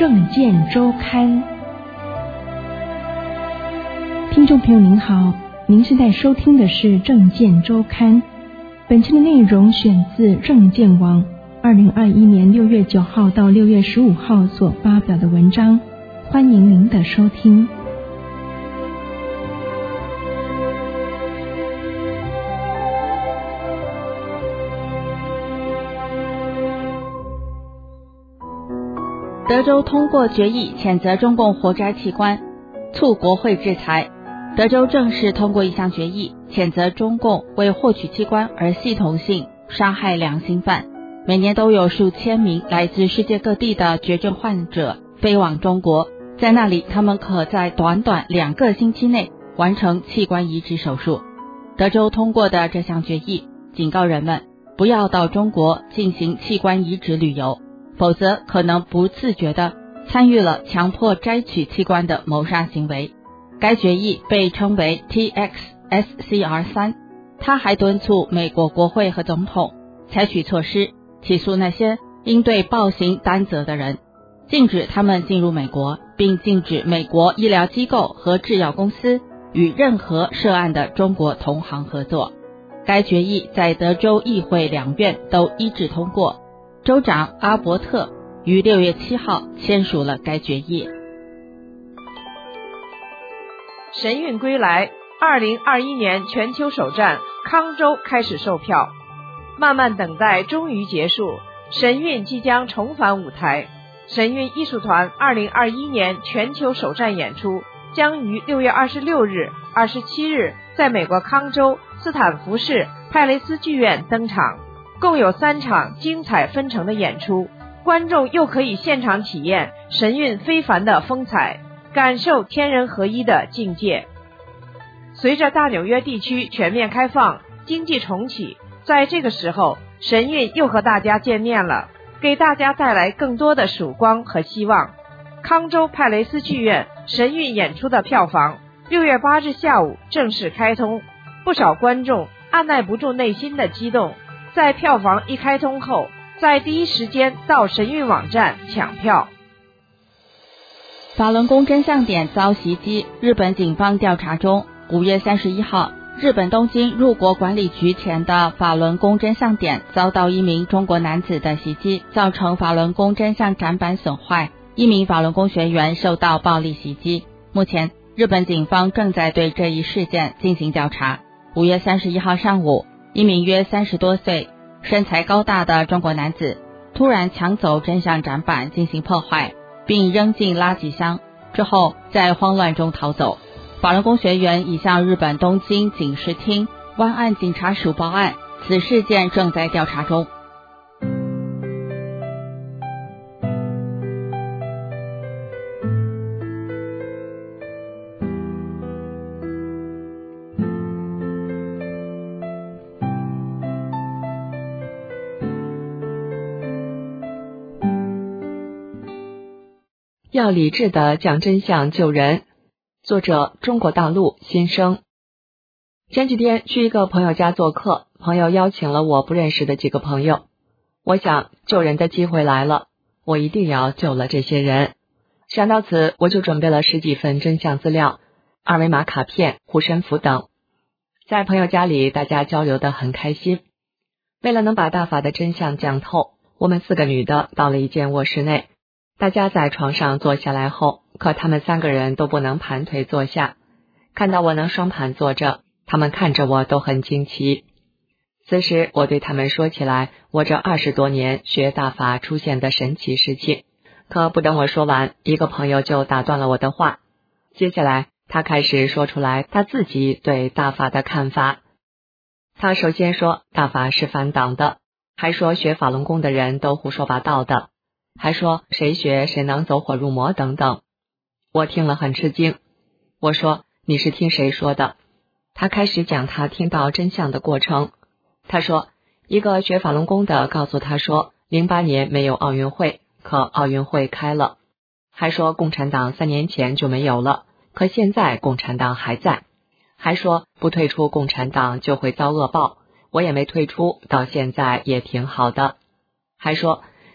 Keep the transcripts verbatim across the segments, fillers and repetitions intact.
政见周刊。听众朋友您好，您现在收听的是政见周刊。本期的内容选自政见网二零二一年六月九号到六月十五号所发表的文章，欢迎您的收听。 德州通过决议谴责中共活摘器官，促国会制裁。德州正式通过一项决议，谴责中共为获取器官而系统性杀害良心犯。每年都有数千名来自世界各地的绝症患者飞往中国，在那里他们可在短短两个星期内完成器官移植手术。德州通过的这项决议警告人们不要到中国进行器官移植旅游，否则可能不自觉地参与了强迫摘取器官的谋杀行为。该决议被称为 T X S C R 三， 它还敦促美国国会和总统采取措施，起诉那些应对暴行担责的人，禁止他们进入美国，并禁止美国医疗机构和制药公司与任何涉案的中国同行合作。该决议在德州议会两院都一致通过，州长阿伯特于六月七号签署了该决议。 神韵归来，二零二一年全球首站康州开始售票，漫漫等待终于结束，神韵即将重返舞台。神韵艺术团二零二一年全球首站演出将于六月二十六日、二十七日在美国康州斯坦福市派雷斯剧院登场，共有三场精彩纷呈的演出，观众又可以现场体验神韵非凡的风采，感受天人合一的境界。随着大纽约地区全面开放，经济重启，在这个时候，神韵又和大家见面了，给大家带来更多的曙光和希望。康州派雷斯剧院神韵演出的票房六月八日下午正式开通，不少观众按耐不住内心的激动，在票房一开通后，在第一时间到神韵网站抢票。 法轮功真相点遭袭击，日本警方调查中。五月三十一号，日本东京入国管理局前的法轮功真相点遭到一名中国男子的袭击，造成法轮功真相展板损坏，一名法轮功学员受到暴力袭击。目前，日本警方正在对这一事件进行调查。五月三十一号上午，一名约三十多岁、身材高大的中国男子突然抢走真相展板进行破坏，并扔进垃圾箱，之后在慌乱中逃走。法轮功学员已向日本东京警视厅湾岸警察署报案，此事件正在调查中。 要理智的讲真相救人。作者：中国大陆新生。前几天去一个朋友家做客，朋友邀请了我不认识的几个朋友，我想救人的机会来了，我一定要救了这些人。想到此，我就准备了十几份真相资料、二维码卡片、护身符等。在朋友家里，大家交流得很开心。为了能把大法的真相讲透，我们四个女的到了一间卧室内，大家在床上坐下来后，可他们三个人都不能盘腿坐下，看到我能双盘坐着，他们看着我都很惊奇。此时我对他们说起来我这二十多年学大法出现的神奇事情，可不等我说完，一个朋友就打断了我的话。接下来他开始说出来他自己对大法的看法。他首先说大法是反党的，还说学法轮功的人都胡说八道的，还说谁学谁能走火入魔等等。我听了很吃惊，我说你是听谁说的？他开始讲他听到真相的过程。他说一个学法轮功的告诉他说零八年没有奥运会，可奥运会开了，还说共产党三年前就没有了，可现在共产党还在，还说不退出共产党就会遭恶报，我也没退出，到现在也挺好的，还说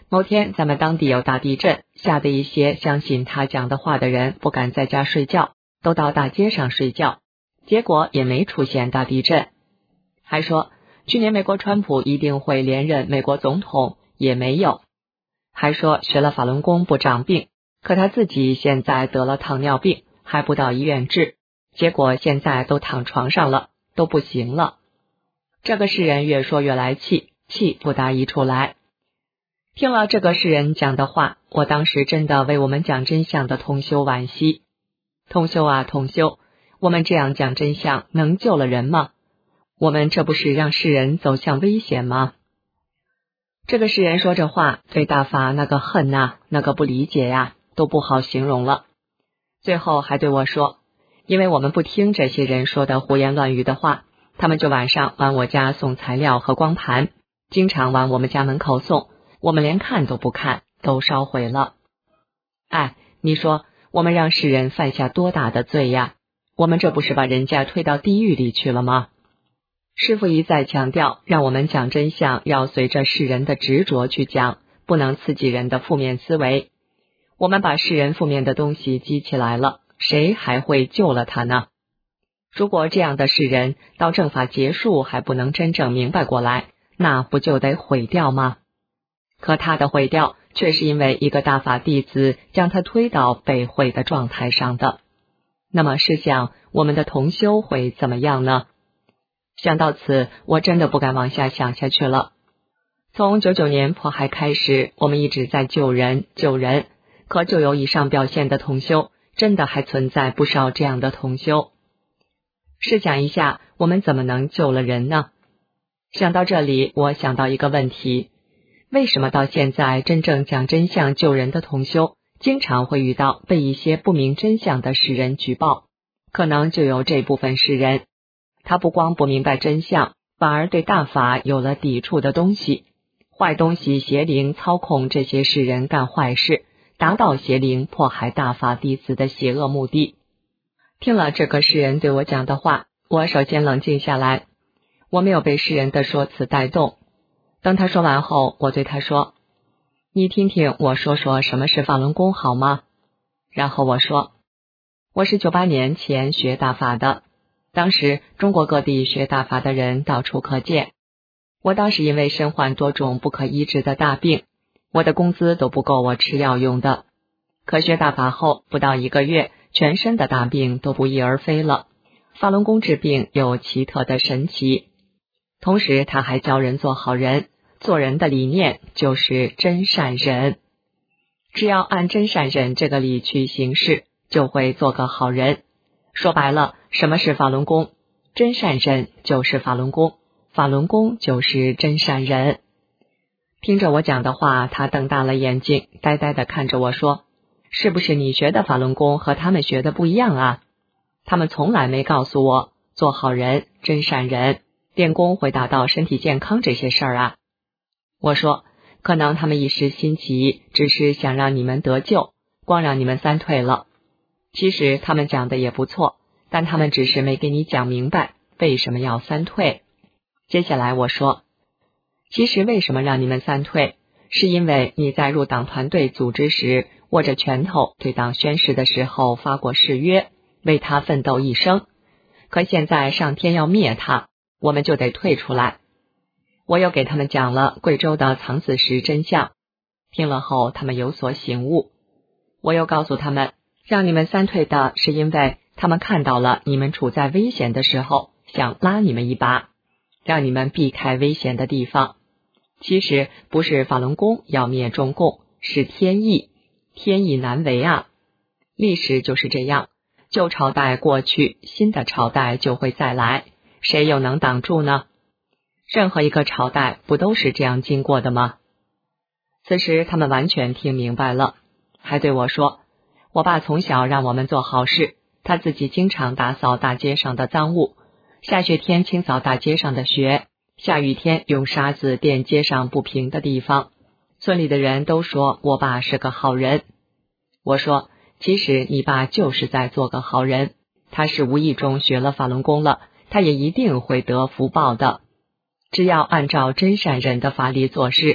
某天咱们当地有大地震，吓得一些相信他讲的话的人不敢在家睡觉，都到大街上睡觉，结果也没出现大地震。还说去年美国川普一定会连任美国总统，也没有。还说学了法轮功不长病，可他自己现在得了糖尿病，还不到医院治，结果现在都躺床上了，都不行了。这个世人越说越来气，气不打一处来。听了这个世人讲的话，我当时真的为我们讲真相的同修惋惜。同修啊同修，我们这样讲真相能救了人吗？我们这不是让世人走向危险吗？这个世人说这话，对大法那个恨呐、啊，那个不理解呀、啊，都不好形容了。最后还对我说，因为我们不听这些人说的胡言乱语的话，他们就晚上往我家送材料和光盘，经常往我们家门口送，我们连看都不看，都烧毁了。哎，你说我们让世人犯下多大的罪呀？我们这不是把人家推到地狱里去了吗？师父一再强调，让我们讲真相要随着世人的执着去讲，不能刺激人的负面思维。我们把世人负面的东西积起来了，谁还会救了他呢？如果这样的世人到正法结束还不能真正明白过来，那不就得毁掉吗？可他的毁掉却是因为一个大法弟子将他推到被毁的状态上的。那么试想我们的同修会怎么样呢？想到此，我真的不敢往下想下去了。从九九年迫害开始，我们一直在救人救人，可就有以上表现的同修，真的还存在不少这样的同修。试想一下，我们怎么能救了人呢？想到这里，我想到一个问题，为什么到现在真正讲真相救人的同修，经常会遇到被一些不明真相的世人举报？可能就有这部分世人，他不光不明白真相，反而对大法有了抵触的东西，坏东西邪灵操控这些世人干坏事，达到邪灵迫害大法弟子的邪恶目的。听了这个世人对我讲的话，我首先冷静下来，我没有被世人的说辞带动。等他说完后，我对他说，你听听我说说什么是法轮功好吗？然后我说，我是九八年前学大法的，当时中国各地学大法的人到处可见。我当时因为身患多种不可医治的大病，我的工资都不够我吃药用的。可学大法后不到一个月，全身的大病都不翼而飞了。法轮功治病有奇特的神奇，同时他还教人做好人，做人的理念就是真善忍。只要按真善忍这个理去行事，就会做个好人。说白了，什么是法轮功？真善忍就是法轮功，法轮功就是真善忍。听着我讲的话，他瞪大了眼睛，呆呆地看着我说，是不是你学的法轮功和他们学的不一样啊？他们从来没告诉我做好人、真善忍、练功会达到身体健康这些事儿啊。我说，可能他们一时兴起，只是想让你们得救，光让你们三退了。其实他们讲的也不错，但他们只是没给你讲明白为什么要三退。接下来我说，其实为什么让你们三退，是因为你在入党团队组织时，握着拳头对党宣誓的时候发过誓约，为他奋斗一生。可现在上天要灭他，我们就得退出来。我又给他们讲了贵州的藏子石真相，听了后他们有所醒悟。我又告诉他们，让你们三退的是因为他们看到了你们处在危险的时候，想拉你们一把，让你们避开危险的地方。其实不是法轮功要灭中共，是天意，天意难违啊。历史就是这样，旧朝代过去，新的朝代就会再来，谁又能挡住呢？任何一个朝代不都是这样经过的吗？此时他们完全听明白了，还对我说，我爸从小让我们做好事，他自己经常打扫大街上的脏物，下雪天清扫大街上的雪，下雨天用沙子垫街上不平的地方。村里的人都说我爸是个好人。我说，其实你爸就是在做个好人，他是无意中学了法轮功了，他也一定会得福报的。只要按照真善忍的法力做事，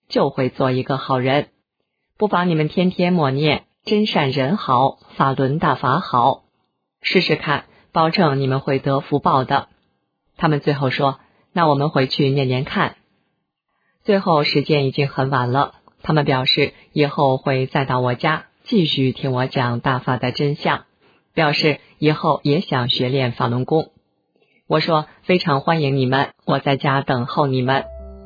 就会做一个好人。不妨你们天天默念真善人好，法轮大法好，试试看，保证你们会得福报的。他们最后说，那我们回去念念看。最后时间已经很晚了，他们表示以后会再到我家继续听我讲大法的真相，表示以后也想学练法轮功。我说非常欢迎你们，我在家等候你们。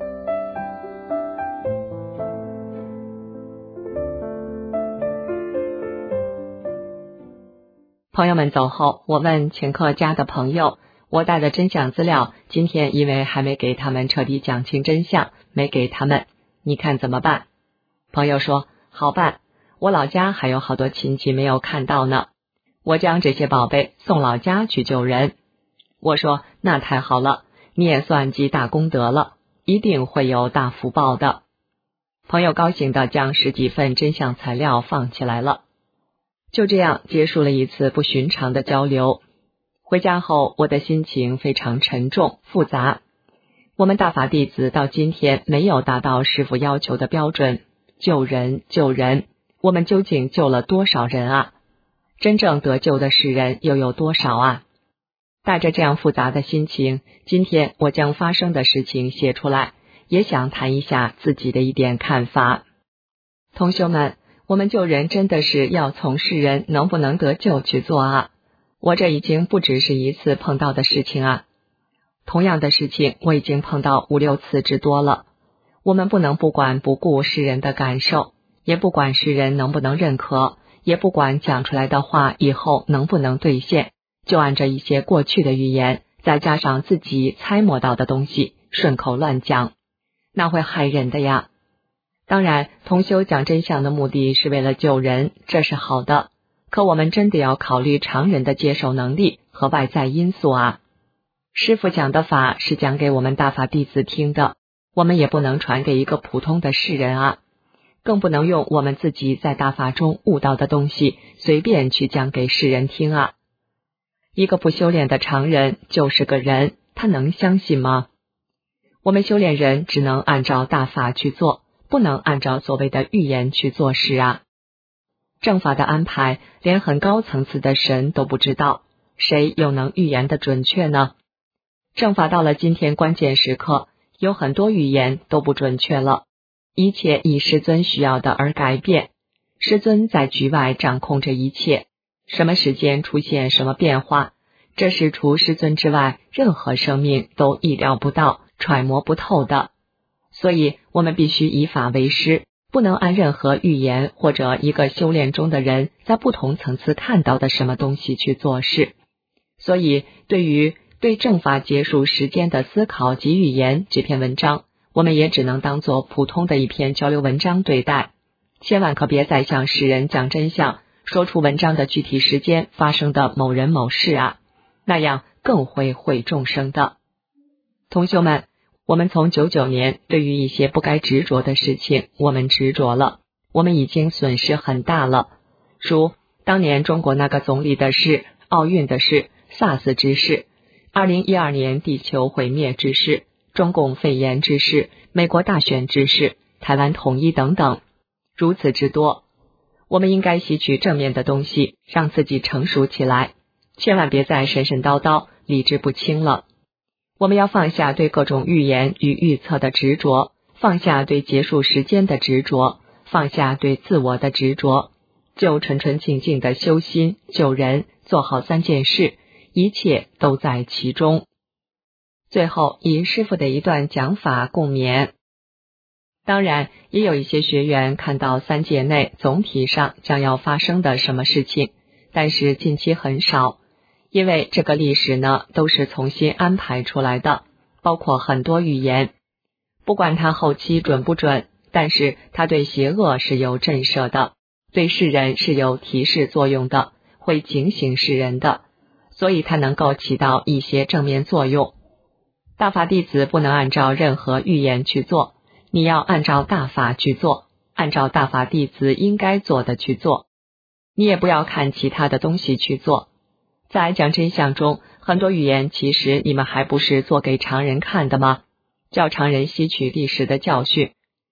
朋友们走后，我问请客家的朋友，我带的真相资料今天因为还没给他们彻底讲清真相，没给他们，你看怎么办？朋友说好办，我老家还有好多亲戚没有看到呢，我将这些宝贝送老家去救人。我说那太好了，你也算积大功德了，一定会有大福报的。朋友高兴地将十几份真相材料放起来了。就这样结束了一次不寻常的交流。回家后，我的心情非常沉重复杂。我们大法弟子到今天没有达到师父要求的标准，救人救人，我们究竟救了多少人啊？真正得救的世人又有多少啊？带着这样复杂的心情，今天我将发生的事情写出来，也想谈一下自己的一点看法。同学们，我们救人真的是要从世人能不能得救去做啊！我这已经不只是一次碰到的事情啊，同样的事情我已经碰到五六次之多了。我们不能不管不顾世人的感受，也不管世人能不能认可，也不管讲出来的话以后能不能兑现，就按着一些过去的语言，再加上自己猜摩到的东西，顺口乱讲，那会害人的呀。当然，同修讲真相的目的是为了救人，这是好的。可我们真的要考虑常人的接受能力和外在因素啊。师父讲的法是讲给我们大法弟子听的，我们也不能传给一个普通的世人啊，更不能用我们自己在大法中悟到的东西随便去讲给世人听啊。一个不修炼的常人就是个人，他能相信吗？我们修炼人只能按照大法去做，不能按照所谓的预言去做事啊。正法的安排，连很高层次的神都不知道，谁又能预言的准确呢？正法到了今天关键时刻，有很多预言都不准确了，一切以师尊需要的而改变。师尊在局外掌控着一切，什么时间出现什么变化，这是除师尊之外任何生命都意料不到、揣摩不透的。所以我们必须以法为师，不能按任何预言或者一个修炼中的人在不同层次看到的什么东西去做事。所以对于对正法结束时间的思考及预言这篇文章，我们也只能当做普通的一篇交流文章对待，千万可别再向世人讲真相，说出文章的具体时间发生的某人某事啊，那样更会毁众生的。同学们，我们从九九年对于一些不该执着的事情，我们执着了，我们已经损失很大了。如当年中国那个总理的事、奥运的事、SARS 之事、二零一二年地球毁灭之事、中共肺炎之事、美国大选之事、台湾统一等等，如此之多。我们应该吸取正面的东西，让自己成熟起来，千万别再神神叨叨、理智不清了。我们要放下对各种预言与预测的执着，放下对结束时间的执着，放下对自我的执着，就纯纯净净的修心、救人，做好三件事，一切都在其中。最后以师父的一段讲法共勉。当然，也有一些学员看到三界内总体上将要发生的什么事情，但是近期很少。因为这个历史呢，都是重新安排出来的，包括很多预言。不管它后期准不准，但是它对邪恶是有震慑的，对世人是有提示作用的，会警醒世人的，所以它能够起到一些正面作用。大法弟子不能按照任何预言去做，你要按照大法去做，按照大法弟子应该做的去做。你也不要看其他的东西去做。在讲真相中，很多预言其实你们还不是做给常人看的吗？叫常人吸取历史的教训。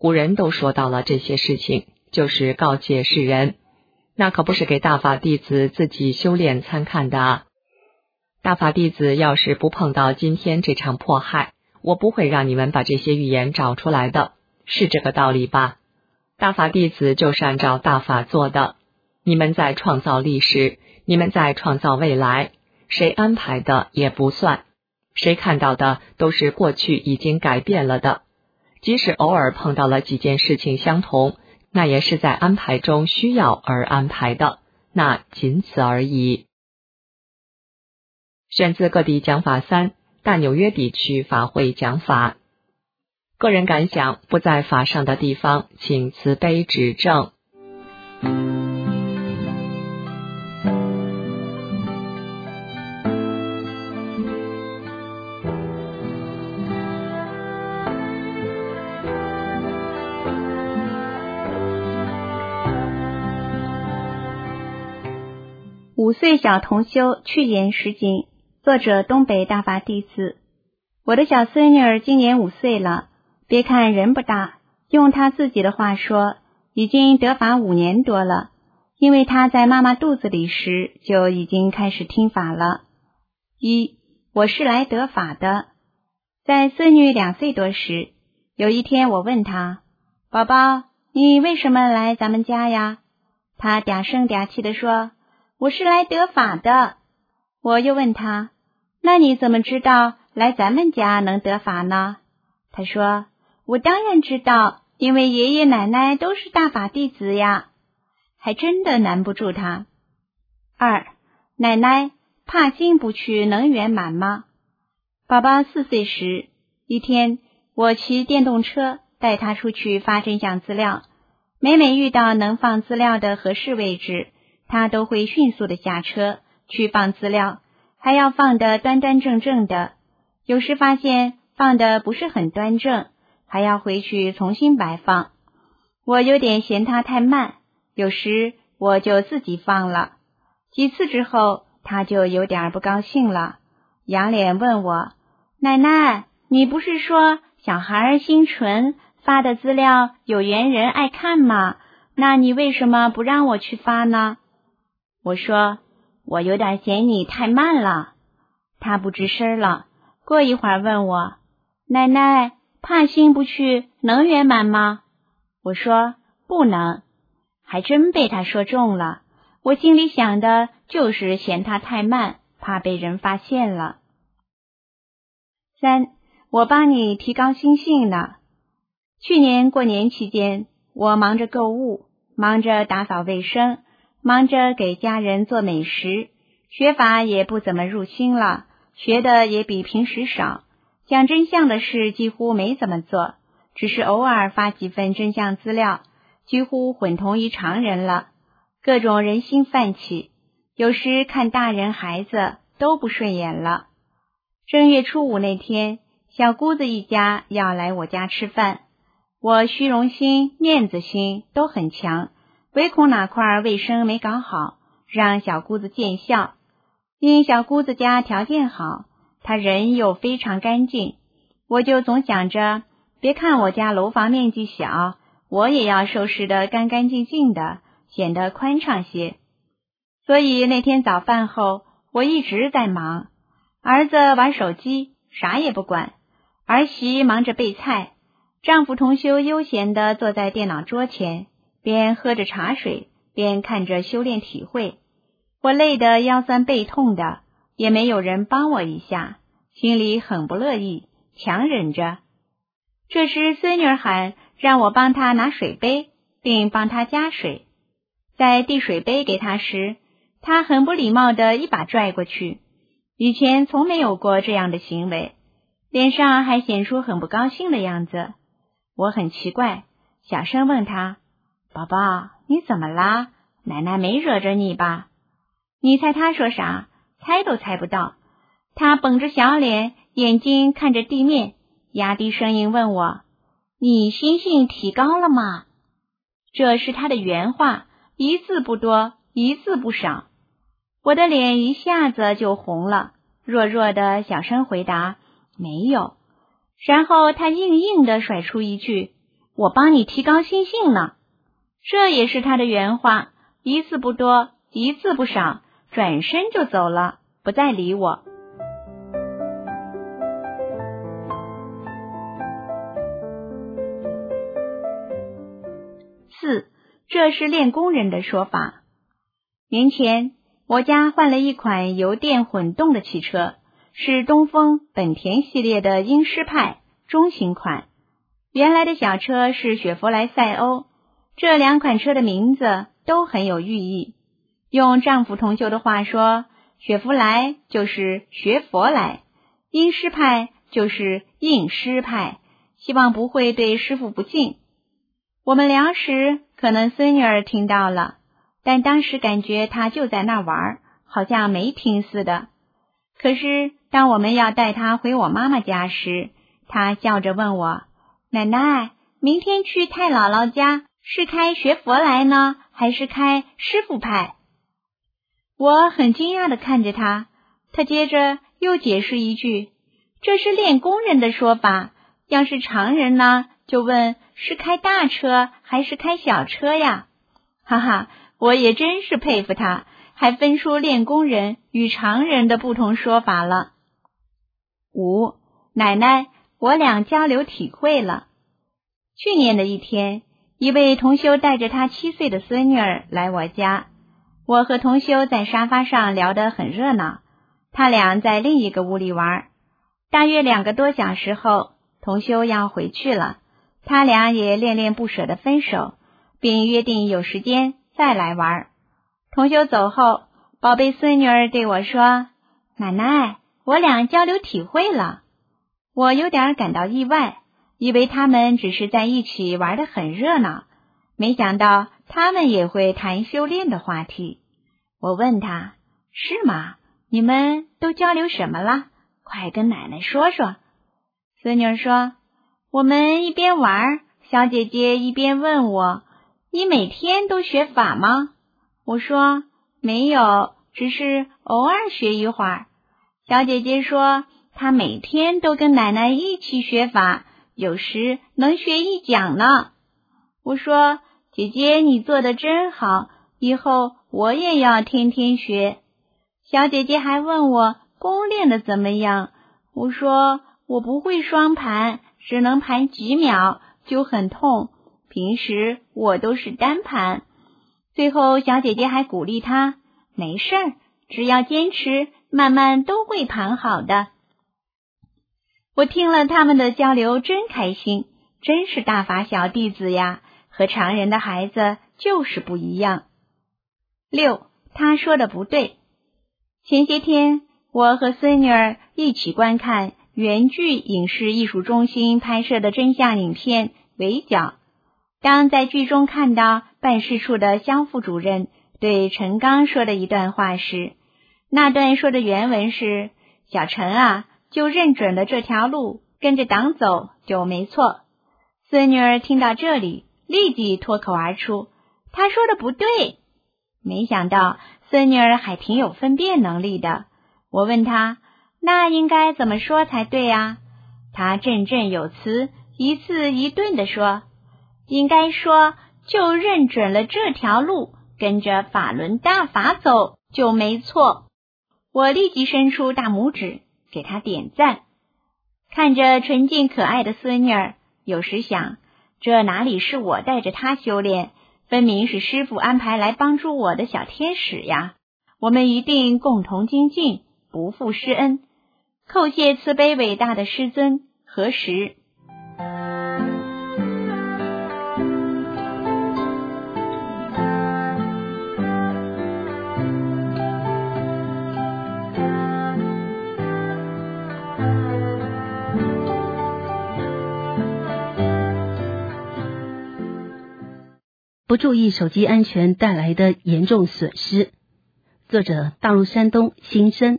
古人都说到了这些事情，就是告诫世人，那可不是给大法弟子自己修炼参看的啊。大法弟子要是不碰到今天这场迫害，我不会让你们把这些预言找出来的，是这个道理吧？大法弟子就是按照大法做的，你们在创造历史，你们在创造未来，谁安排的也不算，谁看到的都是过去已经改变了的，即使偶尔碰到了几件事情相同，那也是在安排中需要而安排的，那仅此而已。选自各地讲法三，大纽约地区法会讲法。个人感想，不在法上的地方，请慈悲指正。 五岁小同修去言实景，作者东北大法弟子。我的小孙女儿今年五岁了，别看人不大，用她自己的话说，已经得法五年多了，因为她在妈妈肚子里时就已经开始听法了。一，我是来得法的。在孙女两岁多时，有一天我问她，宝宝，你为什么来咱们家呀？她嗲声嗲气地说，我是来得法的。我又问她，那你怎么知道来咱们家能得法呢？她说，我当然知道，因为爷爷奶奶都是大法弟子呀。还真的难不住她。二，奶奶，怕心不去能圆满吗？宝宝四岁时，一天我骑电动车带他出去发真相资料，每每遇到能放资料的合适位置，他都会迅速的下车去放资料，还要放得端端正正的。有时发现放得不是很端正，还要回去重新摆放。我有点嫌他太慢，有时我就自己放了。几次之后，他就有点不高兴了，仰脸问我，奶奶，你不是说小孩心纯，发的资料有缘人爱看吗？那你为什么不让我去发呢？我说，我有点嫌你太慢了。他不吱声了，过一会儿问我，奶奶，怕心不去能圆满吗？我说，不能。还真被他说中了，我心里想的就是嫌他太慢，怕被人发现了。三，我帮你提高心性呢。去年过年期间，我忙着购物，忙着打扫卫生，忙着给家人做美食，学法也不怎么入心了，学的也比平时少，讲真相的事几乎没怎么做，只是偶尔发几份真相资料，几乎混同于常人了。各种人心泛起，有时看大人孩子都不顺眼了。正月初五那天，小姑子一家要来我家吃饭，我虚荣心、面子心都很强，唯恐哪块卫生没搞好，让小姑子见笑。因小姑子家条件好，她人又非常干净，我就总想着，别看我家楼房面积小，我也要收拾得干干净净的，显得宽敞些。所以那天早饭后，我一直在忙，儿子玩手机，啥也不管，儿媳忙着备菜，丈夫同修悠闲地坐在电脑桌前，边喝着茶水，边看着修炼体会。我累得腰酸背痛的，也没有人帮我一下，心里很不乐意，强忍着。这时孙女喊让我帮她拿水杯，并帮她加水。在递水杯给她时，她很不礼貌地一把拽过去，以前从没有过这样的行为，脸上还显出很不高兴的样子。我很奇怪，小声问她，宝宝，你怎么啦？奶奶没惹着你吧？你猜她说啥？猜都猜不到。她绷着小脸，眼睛看着地面，压低声音问我，你心性提高了吗？这是她的原话，一字不多，一字不少。我的脸一下子就红了，弱弱的小声回答，没有。然后她硬硬地甩出一句， 我帮你提高心性呢。这也是他的原话，一字不多，一字不少，转身就走了，不再理我。四，这是练功人的说法。年前，我家换了一款油电混动的汽车，是东风本田系列的英诗派中型款。原来的小车是雪佛莱赛欧，这两款车的名字都很有寓意。用丈夫同修的话说，雪佛莱就是学佛来，英诗派就是应诗派，希望不会对师父不敬。我们聊时，可能孙女儿听到了，但当时感觉她就在那玩，好像没听似的。可是当我们要带她回我妈妈家时，她笑着问我，奶奶，明天去太姥姥家是开学佛来呢，还是开师父派？我很惊讶地看着她，她接着又解释一句，这是练功人的说法，要是常人呢，就问是开大车还是开小车呀？哈哈，我也真是佩服他，还分出练功人与常人的不同说法了。五，奶奶，我俩交流体会了。去年的一天，一位同修带着他七岁的孙女儿来我家，我和同修在沙发上聊得很热闹，他俩在另一个屋里玩。大约两个多小时后，同修要回去了，他俩也恋恋不舍地分手，并约定有时间再来玩。同修走后，宝贝孙女儿对我说，奶奶，我俩交流体会了。我有点感到意外，以为他们只是在一起玩得很热闹，没想到他们也会谈修炼的话题。我问他，是吗？你们都交流什么了？快跟奶奶说说。孙女儿说，我们一边玩，小姐姐一边问我，你每天都学法吗？我说，没有，只是偶尔学一会儿。小姐姐说，她每天都跟奶奶一起学法，有时能学一讲呢。我说，姐姐你做得真好，以后我也要天天学。小姐姐还问我功练得怎么样，我说我不会双盘，只能盘几秒就很痛，平时我都是单盘。最后小姐姐还鼓励她，没事儿，只要坚持，慢慢都会盘好的。我听了他们的交流真开心，真是大法小弟子呀，和常人的孩子就是不一样。六，他说的不对。前些天我和孙女儿一起观看原剧影视艺术中心拍摄的真相影片《围剿》。当在剧中看到办事处的肖副主任对陈刚说的一段话时，那段说的原文是，小陈啊，就认准了这条路，跟着党走就没错。孙女儿听到这里，立即脱口而出，他说的不对。没想到孙女儿还挺有分辨能力的，我问她，那应该怎么说才对啊？她振振有词，一字一顿地说，应该说就认准了这条路，跟着法轮大法走就没错。我立即伸出大拇指给她点赞。看着纯净可爱的孙女儿，有时想，这哪里是我带着她修炼，分明是师父安排来帮助我的小天使呀！我们一定共同精进，不负师恩，叩谢慈悲伟大的师尊。何时？ 不注意手机安全带来的严重损失。作者：大陆山东新生。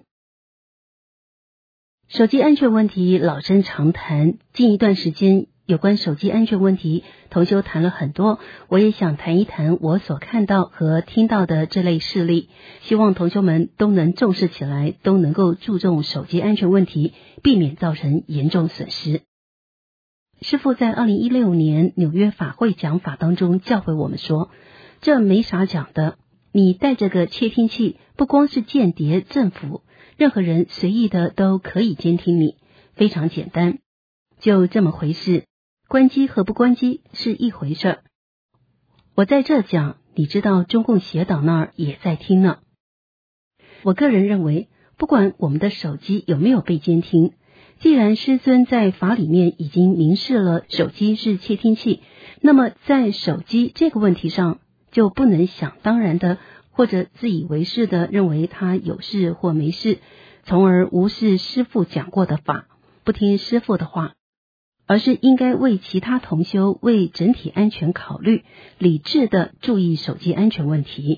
手机安全问题老生常谈，近一段时间有关手机安全问题，同修谈了很多，我也想谈一谈我所看到和听到的这类事例，希望同修们都能重视起来，都能够注重手机安全问题，避免造成严重损失。 师父在二零一六年纽约法会讲法当中教诲我们说，这没啥讲的，你带着个窃听器，不光是间谍、政府，任何人随意的都可以监听你，非常简单，就这么回事，关机和不关机是一回事儿。我在这讲，你知道中共邪党那儿也在听呢。我个人认为，不管我们的手机有没有被监听，既然师尊在法里面已经明示了手机是窃听器，那么在手机这个问题上，就不能想当然的或者自以为是的认为他有事或没事，从而无视师父讲过的法，不听师父的话，而是应该为其他同修为整体安全考虑，理智的注意手机安全问题。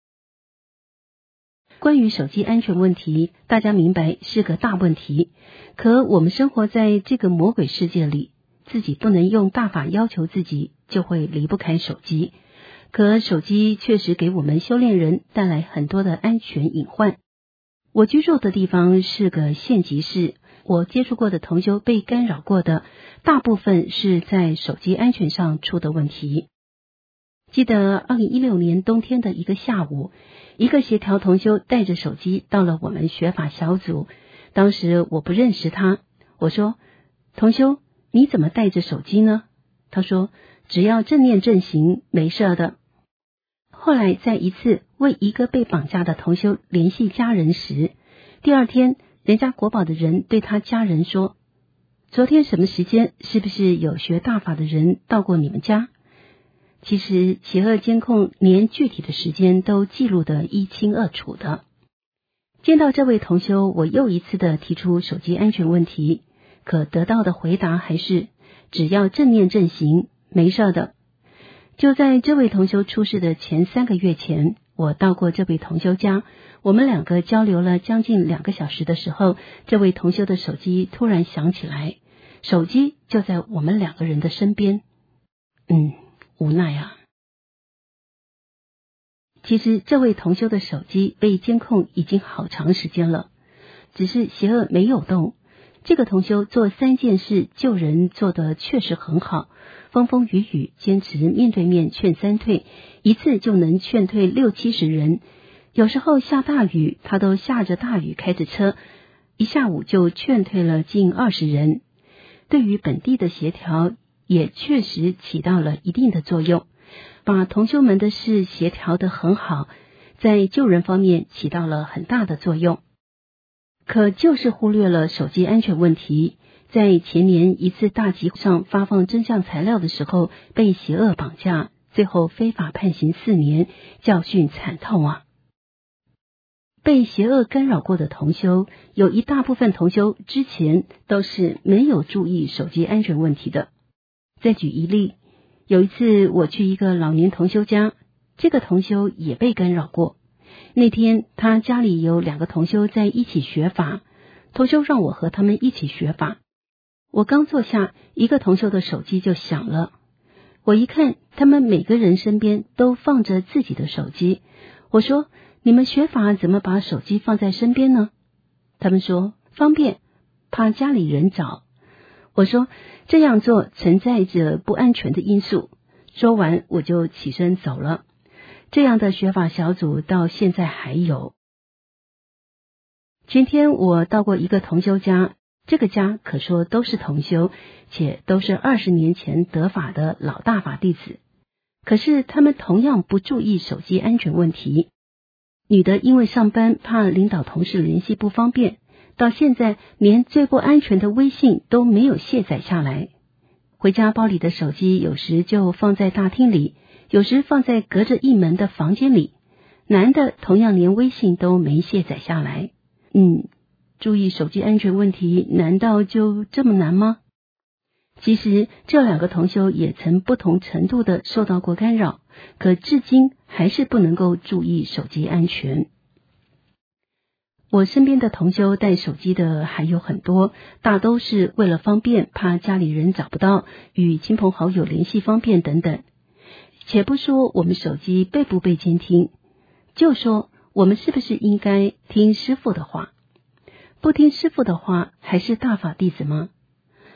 关于手机安全问题，大家明白是个大问题，可我们生活在这个魔鬼世界里，自己不能用大法要求自己，就会离不开手机。可手机确实给我们修炼人带来很多的安全隐患。我居住的地方是个县级市，我接触过的同修被干扰过的，大部分是在手机安全上出的问题。记得二零一六年冬天的一个下午，一个协调同修带着手机到了我们学法小组，当时我不认识他，我说，同修，你怎么带着手机呢？他说，只要正念正行，没事的。后来在一次为一个被绑架的同修联系家人时，第二天人家国宝的人对他家人说，昨天什么时间是不是有学大法的人到过你们家？其实邪恶监控连具体的时间都记录得一清二楚的。见到这位同修，我又一次的提出手机安全问题，可得到的回答还是只要正念正行，没事的。就在这位同修出事的前三个月前，我到过这位同修家，我们两个交流了将近两个小时的时候，这位同修的手机突然响起来，手机就在我们两个人的身边。嗯，无奈啊。其实这位同修的手机被监控已经好长时间了，只是邪恶没有动。这个同修做三件事救人做得确实很好，风风雨雨坚持面对面劝三退，一次就能劝退六七十人。有时候下大雨，他都下着大雨开着车，一下午就劝退了近二十人。对于本地的协调也确实起到了一定的作用，把同修们的事协调得很好，在救人方面起到了很大的作用。可就是忽略了手机安全问题，在前年一次大集上发放真相材料的时候被邪恶绑架，最后非法判刑四年，教训惨痛啊！被邪恶干扰过的同修，有一大部分同修之前都是没有注意手机安全问题的。再举一例，有一次我去一个老年同修家，这个同修也被干扰过。那天他家里有两个同修在一起学法，同修让我和他们一起学法。我刚坐下，一个同修的手机就响了。我一看，他们每个人身边都放着自己的手机。我说，你们学法怎么把手机放在身边呢？他们说，方便，怕家里人找。我说，这样做存在着不安全的因素。说完我就起身走了。这样的学法小组到现在还有。前天我到过一个同修家，这个家可说都是同修，且都是二十年前得法的老大法弟子。可是他们同样不注意手机安全问题。女的因为上班怕领导同事联系不方便，到现在连最不安全的微信都没有卸载下来。回家包里的手机有时就放在大厅里，有时放在隔着一门的房间里。男的同样连微信都没卸载下来。嗯，注意手机安全问题难道就这么难吗？其实这两个同修也曾不同程度的受到过干扰，可至今还是不能够注意手机安全。我身边的同修带手机的还有很多，大都是为了方便，怕家里人找不到，与亲朋好友联系方便等等。且不说我们手机被不被监听，就说我们是不是应该听师父的话？不听师父的话，还是大法弟子吗？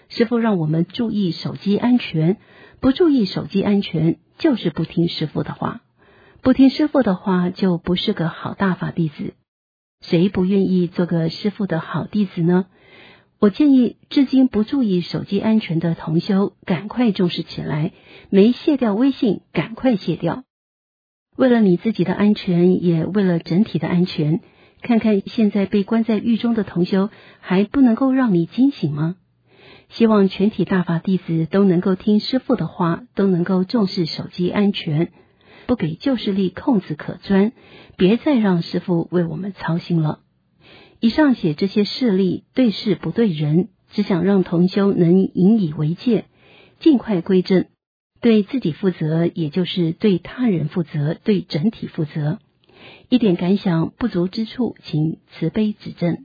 师父让我们注意手机安全，不注意手机安全就是不听师父的话，不听师父的话就不是个好大法弟子。谁不愿意做个师父的好弟子呢？我建议至今不注意手机安全的同修赶快重视起来，没卸掉微信赶快卸掉。为了你自己的安全，也为了整体的安全，看看现在被关在狱中的同修还不能够让你惊醒吗？希望全体大法弟子都能够听师父的话，都能够重视手机安全，不给旧势力空子可钻，别再让师父为我们操心了。以上写这些事例对事不对人，只想让同修能引以为戒，尽快归正，对自己负责，也就是对他人负责，对整体负责。一点感想不足之处，请慈悲指正。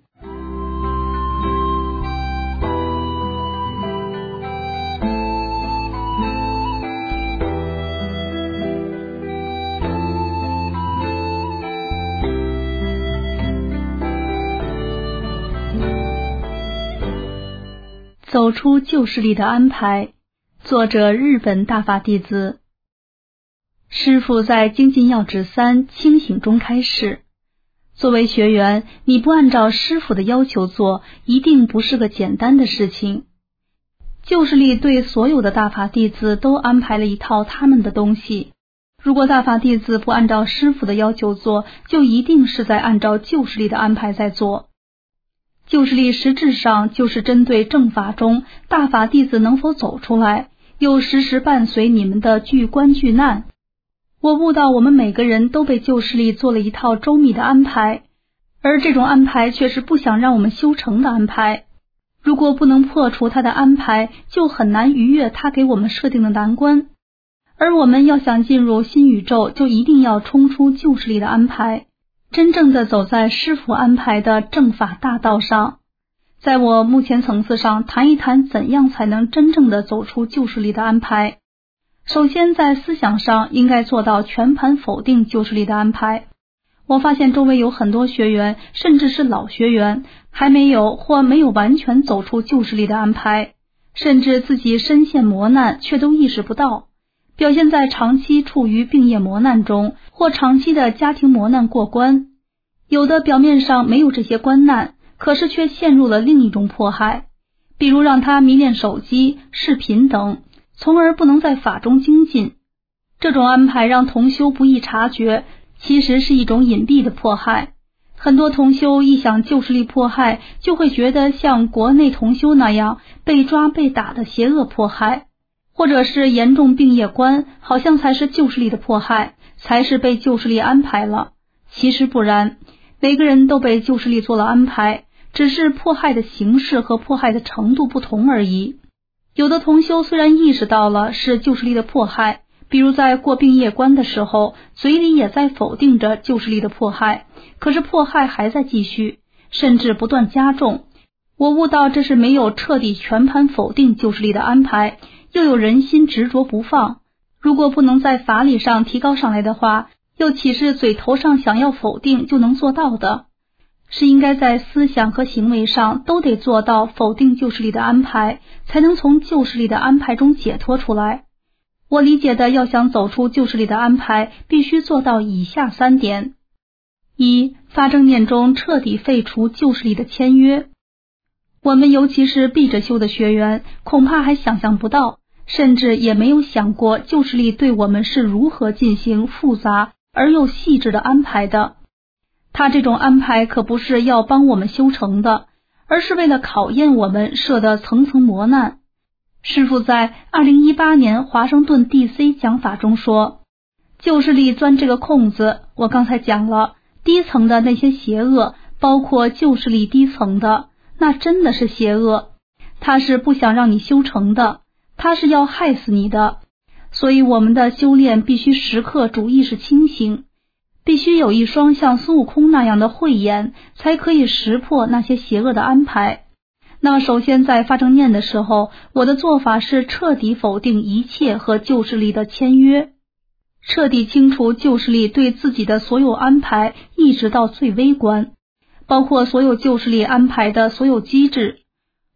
走出旧势力的安排，作者日本大法弟子。师父在精进要旨三清醒中开示，作为学员，你不按照师父的要求做，一定不是个简单的事情。旧势力对所有的大法弟子都安排了一套他们的东西，如果大法弟子不按照师父的要求做，就一定是在按照旧势力的安排在做。旧势力实质上就是针对正法中大法弟子能否走出来，又时时伴随你们的巨关巨难。我悟到我们每个人都被旧势力做了一套周密的安排，而这种安排却是不想让我们修成的安排。如果不能破除他的安排，就很难逾越他给我们设定的难关。而我们要想进入新宇宙，就一定要冲出旧势力的安排，真正的走在师父安排的正法大道上。在我目前层次上谈一谈怎样才能真正的走出旧势力的安排。首先在思想上应该做到全盘否定旧势力的安排。我发现周围有很多学员，甚至是老学员，还没有或没有完全走出旧势力的安排，甚至自己深陷磨难却都意识不到，表现在长期处于病业磨难中，或长期的家庭磨难过关。有的表面上没有这些关难，可是却陷入了另一种迫害，比如让他迷恋手机、视频等，从而不能在法中精进。这种安排让同修不易察觉，其实是一种隐蔽的迫害。很多同修一想旧势力迫害，就会觉得像国内同修那样被抓被打的邪恶迫害，或者是严重病业观，好像才是旧势力的迫害，才是被旧势力安排了。其实不然，每个人都被旧势力做了安排，只是迫害的形式和迫害的程度不同而已。有的同修虽然意识到了是旧势力的迫害，比如在过病业关的时候，嘴里也在否定着旧势力的迫害，可是迫害还在继续，甚至不断加重。我悟到这是没有彻底全盘否定旧势力的安排，又有人心执着不放。如果不能在法理上提高上来的话，又岂是嘴头上想要否定就能做到的？是应该在思想和行为上都得做到否定旧势力的安排，才能从旧势力的安排中解脱出来。我理解的要想走出旧势力的安排，必须做到以下三点：一、发正念中彻底废除旧势力的签约。我们尤其是闭着修的学员，恐怕还想象不到，甚至也没有想过旧势力对我们是如何进行复杂而又细致的安排的。他这种安排可不是要帮我们修成的，而是为了考验我们设的层层磨难。师父在二零一八年华盛顿 D C 讲法中说，旧势力钻这个空子，我刚才讲了，低层的那些邪恶，包括旧势力低层的，那真的是邪恶，他是不想让你修成的，他是要害死你的。所以我们的修炼必须时刻主意识清醒，必须有一双像孙悟空那样的慧眼，才可以识破那些邪恶的安排。那首先在发正念的时候，我的做法是彻底否定一切和旧势力的签约，彻底清除旧势力对自己的所有安排，一直到最微观，包括所有旧势力安排的所有机制。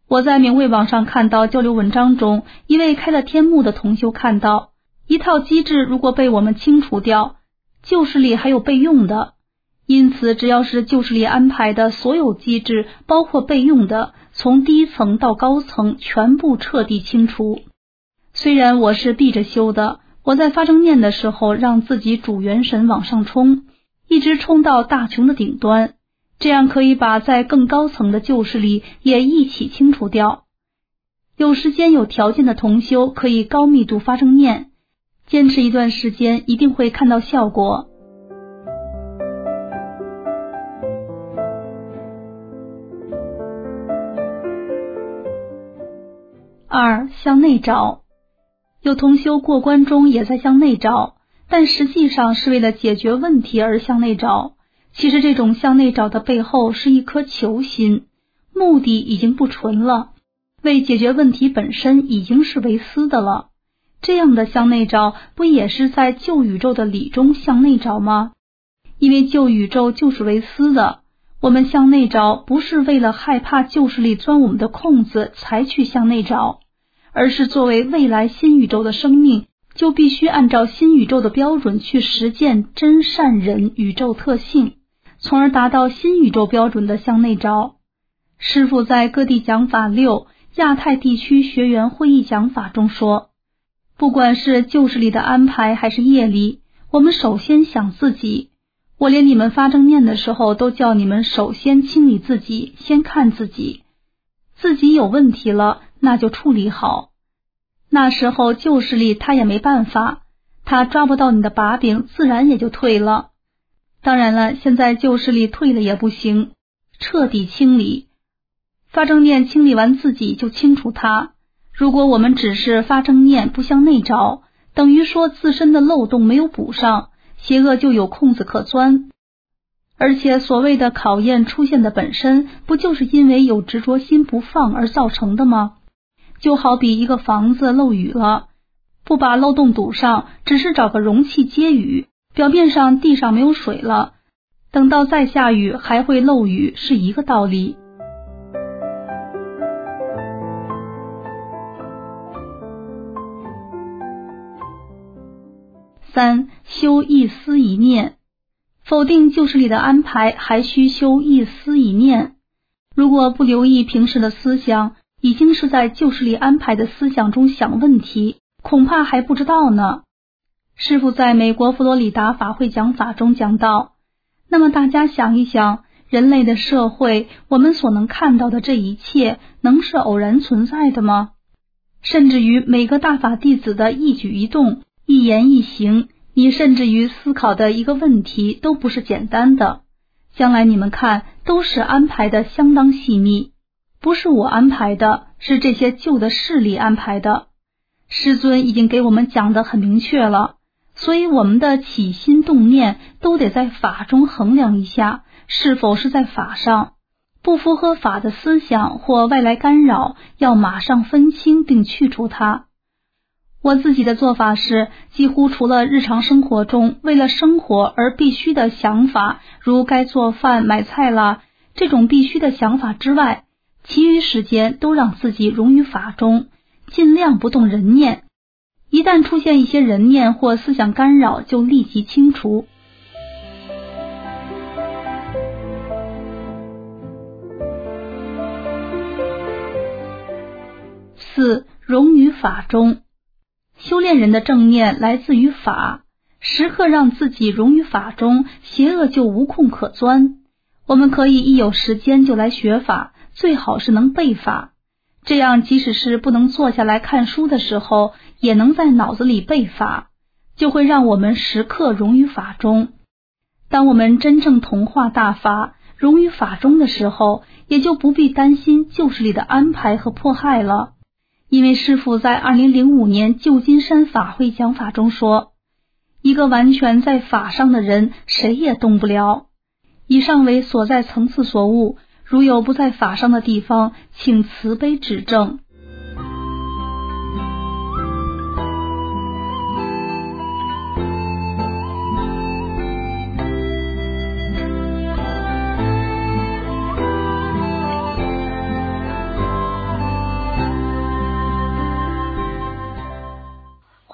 我在明慧网上看到交流文章中，一位开了天目的同修看到，一套机制如果被我们清除掉，旧势力还有备用的，因此只要是旧势力安排的所有机制，包括备用的，从低层到高层全部彻底清除。虽然我是闭着修的，我在发正念的时候让自己主元神往上冲，一直冲到大穹的顶端，这样可以把在更高层的旧势力也一起清除掉。有时间有条件的同修可以高密度发正念，坚持一段时间一定会看到效果。二、向内找。有同修过关中也在向内找，但实际上是为了解决问题而向内找。其实这种向内找的背后是一颗求心，目的已经不纯了，为解决问题本身已经是为私的了。这样的向内找不也是在旧宇宙的理中向内找吗？因为旧宇宙就是为私的，我们向内找不是为了害怕旧势力钻我们的空子才去向内找，而是作为未来新宇宙的生命，就必须按照新宇宙的标准去实践真善忍宇宙特性，从而达到新宇宙标准的向内找。师父在各地讲法六亚太地区学员会议讲法中说，不管是旧势力的安排还是业力，我们首先想自己。我连你们发正念的时候都叫你们首先清理自己，先看自己，自己有问题了，那就处理好。那时候旧势力他也没办法，他抓不到你的把柄，自然也就退了。当然了，现在旧势力退了也不行，彻底清理。发正念清理完自己就清除它。如果我们只是发正念不向内找，等于说自身的漏洞没有补上，邪恶就有空子可钻。而且所谓的考验出现的本身，不就是因为有执着心不放而造成的吗？就好比一个房子漏雨了，不把漏洞堵上，只是找个容器接雨，表面上地上没有水了，等到再下雨还会漏雨，是一个道理。三、修一思一念。否定旧势力的安排，还需修一思一念。如果不留意平时的思想，已经是在旧势力安排的思想中想问题，恐怕还不知道呢。师父在美国佛罗里达法会讲法中讲到，那么大家想一想，人类的社会，我们所能看到的这一切，能是偶然存在的吗？甚至于每个大法弟子的一举一动，一言一行，你甚至于思考的一个问题都不是简单的，将来你们看都是安排的相当细密，不是我安排的，是这些旧的势力安排的。师尊已经给我们讲得很明确了，所以我们的起心动念都得在法中衡量一下，是否是在法上，不符合法的思想或外来干扰，要马上分清并去除它。我自己的做法是，几乎除了日常生活中为了生活而必须的想法，如该做饭买菜啦，这种必须的想法之外，其余时间都让自己融于法中，尽量不动人念。一旦出现一些人念或思想干扰，就立即清除。四、融于法中。修炼人的正念来自于法，时刻让自己融于法中，邪恶就无空可钻。我们可以一有时间就来学法，最好是能背法，这样即使是不能坐下来看书的时候，也能在脑子里背法，就会让我们时刻融于法中。当我们真正同化大法，融于法中的时候，也就不必担心旧势力的安排和迫害了。因为师父在二零零五年旧金山法会讲法中说，一个完全在法上的人，谁也动不了。以上为所在层次所悟，如有不在法上的地方，请慈悲指正。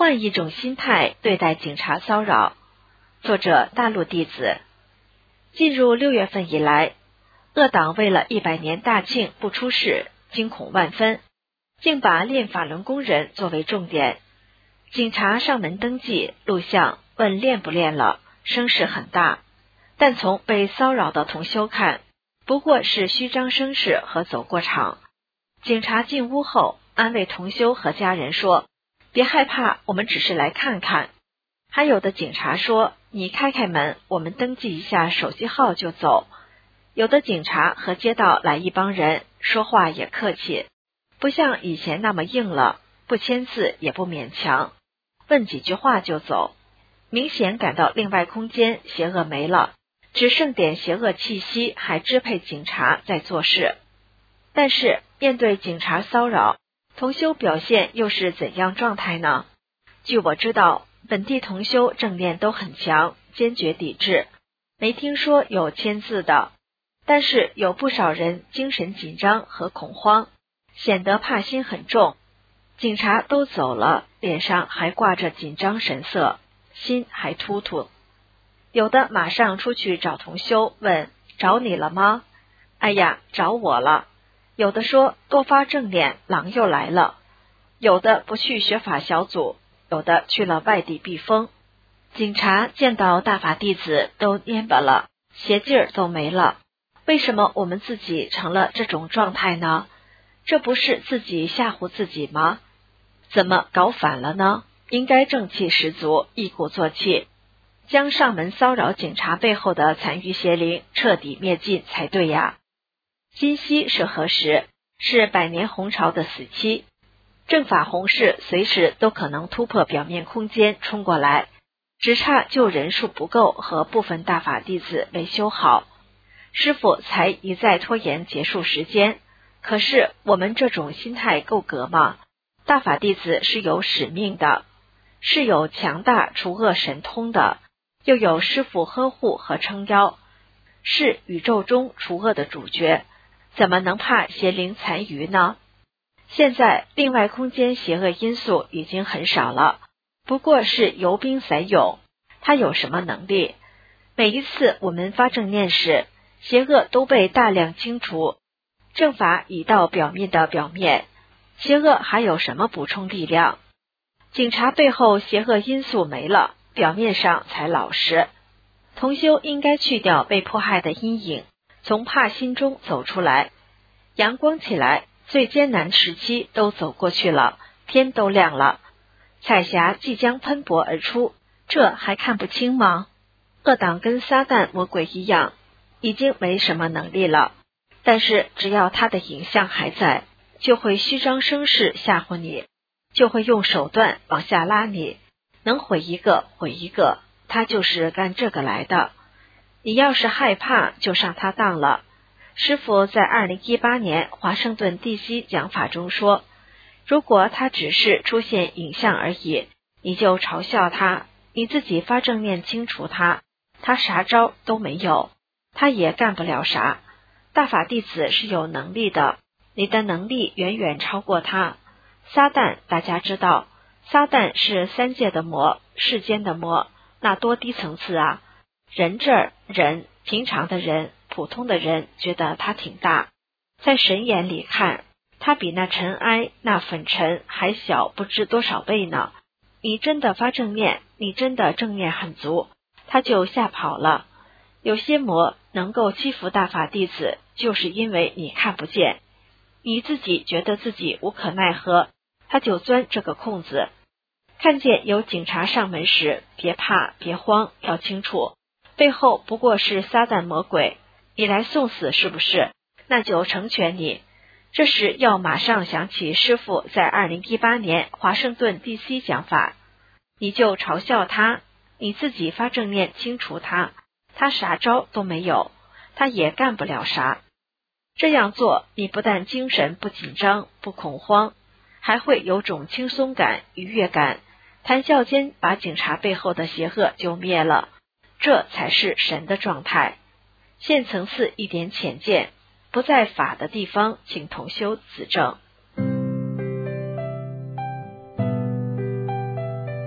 换一种心态对待警察骚扰。作者大陆弟子。进入六月份以来，恶党为了一百年大庆不出事，惊恐万分，竟把练法轮功人作为重点。警察上门登记录像，问练不练了，声势很大。但从被骚扰的同修看，不过是虚张声势和走过场。警察进屋后，安慰同修和家人说，别害怕，我们只是来看看。还有的警察说，你开开门，我们登记一下手机号就走。有的警察和街道来一帮人，说话也客气，不像以前那么硬了，不签字也不勉强，问几句话就走。明显感到另外空间邪恶没了，只剩点邪恶气息还支配警察在做事。但是面对警察骚扰，同修表现又是怎样状态呢？据我知道，本地同修正念都很强，坚决抵制，没听说有签字的。但是有不少人精神紧张和恐慌，显得怕心很重。警察都走了，脸上还挂着紧张神色，心还突突。有的马上出去找同修，问找你了吗？哎呀，找我了。有的说多发正念，狼又来了。有的不去学法小组，有的去了外地避风。警察见到大法弟子都蔫巴了，邪劲儿都没了。为什么我们自己成了这种状态呢？这不是自己吓唬自己吗？怎么搞反了呢？应该正气十足，一鼓作气，将上门骚扰警察背后的残余邪灵彻底灭尽才对呀。今夕是何时？是百年红潮的死期，正法红势随时都可能突破表面空间冲过来，只差救人数不够和部分大法弟子没修好，师父才一再拖延结束时间。可是我们这种心态够格吗？大法弟子是有使命的，是有强大除恶神通的，又有师父呵护和撑腰，是宇宙中除恶的主角，怎么能怕邪灵残余呢？现在另外空间邪恶因素已经很少了，不过是游兵散勇，他有什么能力？每一次我们发正念时，邪恶都被大量清除，正法已到表面的表面，邪恶还有什么补充力量？警察背后邪恶因素没了，表面上才老实。同修应该去掉被迫害的阴影，从怕心中走出来，阳光起来，最艰难时期都走过去了，天都亮了，彩霞即将喷薄而出，这还看不清吗？恶党跟撒旦魔鬼一样，已经没什么能力了，但是只要他的影像还在，就会虚张声势吓唬你，就会用手段往下拉你，能毁一个毁一个，他就是干这个来的。你要是害怕，就上他当了。师父在二零一八年华盛顿 D C 讲法中说，如果他只是出现影像而已，你就嘲笑他，你自己发正念清除他，他啥招都没有，他也干不了啥。大法弟子是有能力的，你的能力远远超过他。撒旦大家知道，撒旦是三界的魔，世间的魔，那多低层次啊！人这儿人，平常的人，普通的人觉得他挺大，在神眼里看，他比那尘埃那粉尘还小不知多少倍呢。你真的发正念，你真的正念很足，他就吓跑了。有些魔能够欺负大法弟子，就是因为你看不见，你自己觉得自己无可奈何，他就钻这个空子。看见有警察上门时，别怕别慌，要清楚背后不过是撒旦魔鬼，你来送死是不是？那就成全你。这时要马上想起师父在二零一八年华盛顿 D C 讲法，你就嘲笑他，你自己发正念清除他，他啥招都没有，他也干不了啥。这样做，你不但精神不紧张不恐慌，还会有种轻松感愉悦感，谈笑间把警察背后的邪恶就灭了，这才是神的状态。现层次一点浅见，不在法的地方，请同修指正。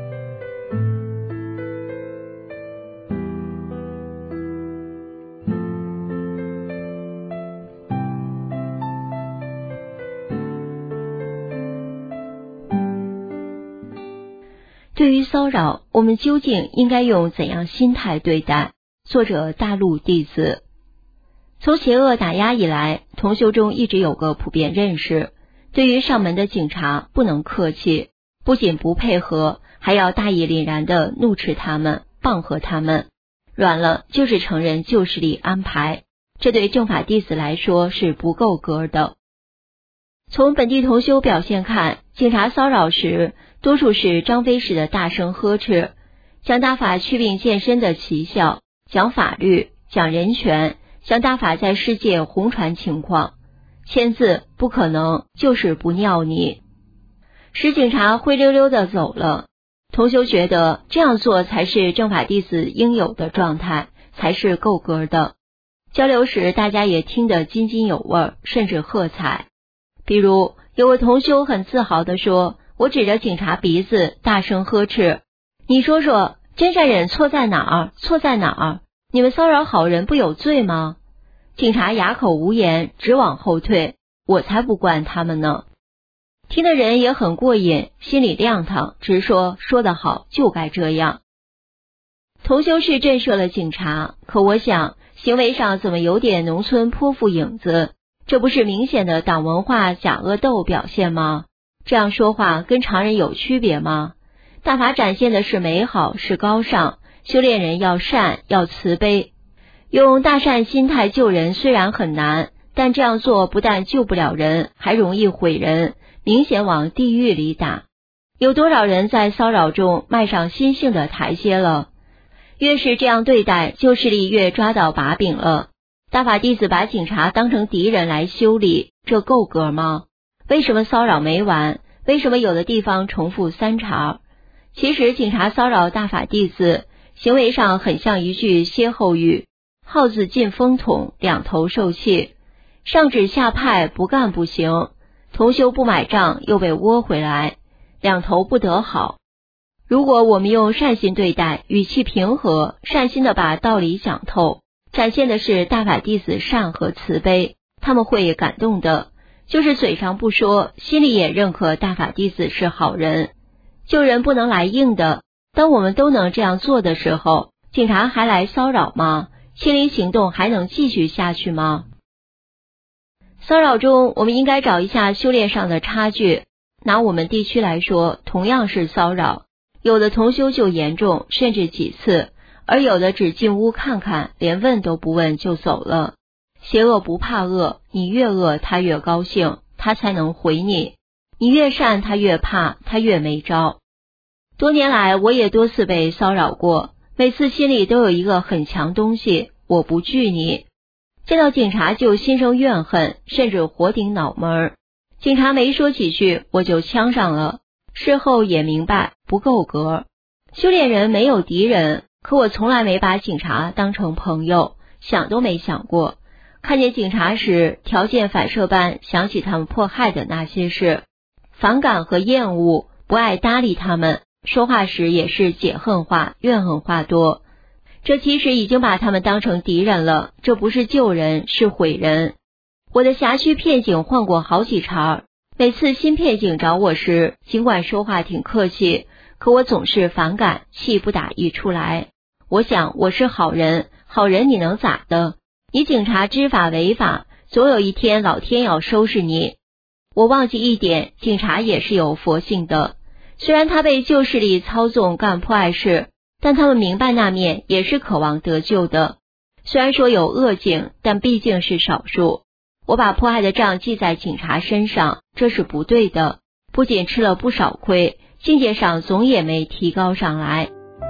对于骚扰，我们究竟应该用怎样心态对待？作者大陆弟子。从邪恶打压以来，同修中一直有个普遍认识，对于上门的警察不能客气，不仅不配合，还要大义凛然地怒斥他们，棒喝他们，软了就是承认旧势力安排，这对正法弟子来说是不够格的。从本地同修表现看，警察骚扰时多数是张飞式的大声呵斥，讲大法祛病健身的奇效，讲法律，讲人权，讲大法在世界红传情况，签字不可能，就是不尿你。使警察灰溜溜的走了，同修觉得这样做才是正法弟子应有的状态，才是够格的。交流时大家也听得津津有味，甚至喝彩。比如有位同修很自豪地说，我指着警察鼻子大声呵斥，你说说真善忍错在哪儿？错在哪儿？你们骚扰好人不有罪吗？警察哑口无言，直往后退，我才不惯他们呢。听的人也很过瘾，心里亮堂，直说说得好，就该这样。同修是震慑了警察，可我想行为上怎么有点农村泼妇影子？这不是明显的党文化假恶斗表现吗？这样说话跟常人有区别吗？大法展现的是美好，是高尚，修炼人要善，要慈悲。用大善心态救人虽然很难，但这样做不但救不了人，还容易毁人，明显往地狱里打。有多少人在骚扰中迈上心性的台阶了？越是这样对待，旧势力越抓到把柄了。大法弟子把警察当成敌人来修理，这够格吗？为什么骚扰没完？为什么有的地方重复三茬？其实警察骚扰大法弟子，行为上很像一句歇后语，耗子进风筒，两头受气，上指下派，不干不行，同修不买账又被窝回来，两头不得好。如果我们用善心对待，语气平和，善心的把道理讲透，展现的是大法弟子善和慈悲，他们会感动的，就是嘴上不说，心里也认可大法弟子是好人。救人不能来硬的，当我们都能这样做的时候，警察还来骚扰吗？清理行动还能继续下去吗？骚扰中我们应该找一下修炼上的差距。拿我们地区来说，同样是骚扰，有的同修就严重，甚至几次，而有的只进屋看看，连问都不问就走了。邪恶不怕恶，你越恶他越高兴，他才能回你。你越善他越怕，他越没招。多年来我也多次被骚扰过，每次心里都有一个很强东西，我不惧你。见到警察就心生怨恨，甚至火顶脑门。警察没说几句我就呛上了，事后也明白不够格。修炼人没有敌人，可我从来没把警察当成朋友，想都没想过。看见警察时，条件反射般想起他们迫害的那些事，反感和厌恶，不爱搭理他们，说话时也是解恨话、怨恨话多。这其实已经把他们当成敌人了，这不是救人，是毁人。我的辖区骗警换过好几茬，每次新骗警找我时，尽管说话挺客气，可我总是反感，气不打一处来。我想我是好人，好人你能咋的？你警察知法违法，总有一天老天要收拾你。我忘记一点，警察也是有佛性的，虽然他被旧势力操纵干破坏事，但他们明白那面也是渴望得救的。虽然说有恶警，但毕竟是少数。我把迫害的账记在警察身上，这是不对的，不仅吃了不少亏，境界上总也没提高上来。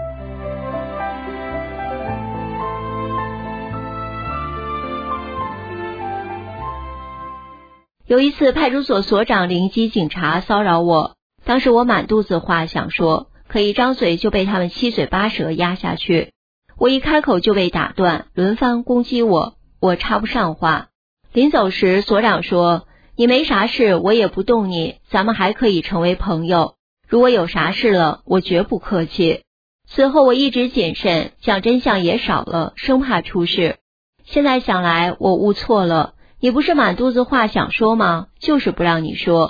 有一次派出所所长临机警察骚扰我，当时我满肚子话想说，可一张嘴就被他们七嘴八舌压下去。我一开口就被打断，轮番攻击我，我插不上话。临走时所长说，你没啥事，我也不动你，咱们还可以成为朋友，如果有啥事了，我绝不客气。此后我一直谨慎，讲真相也少了，生怕出事。现在想来我误错了，你不是满肚子话想说吗？就是不让你说。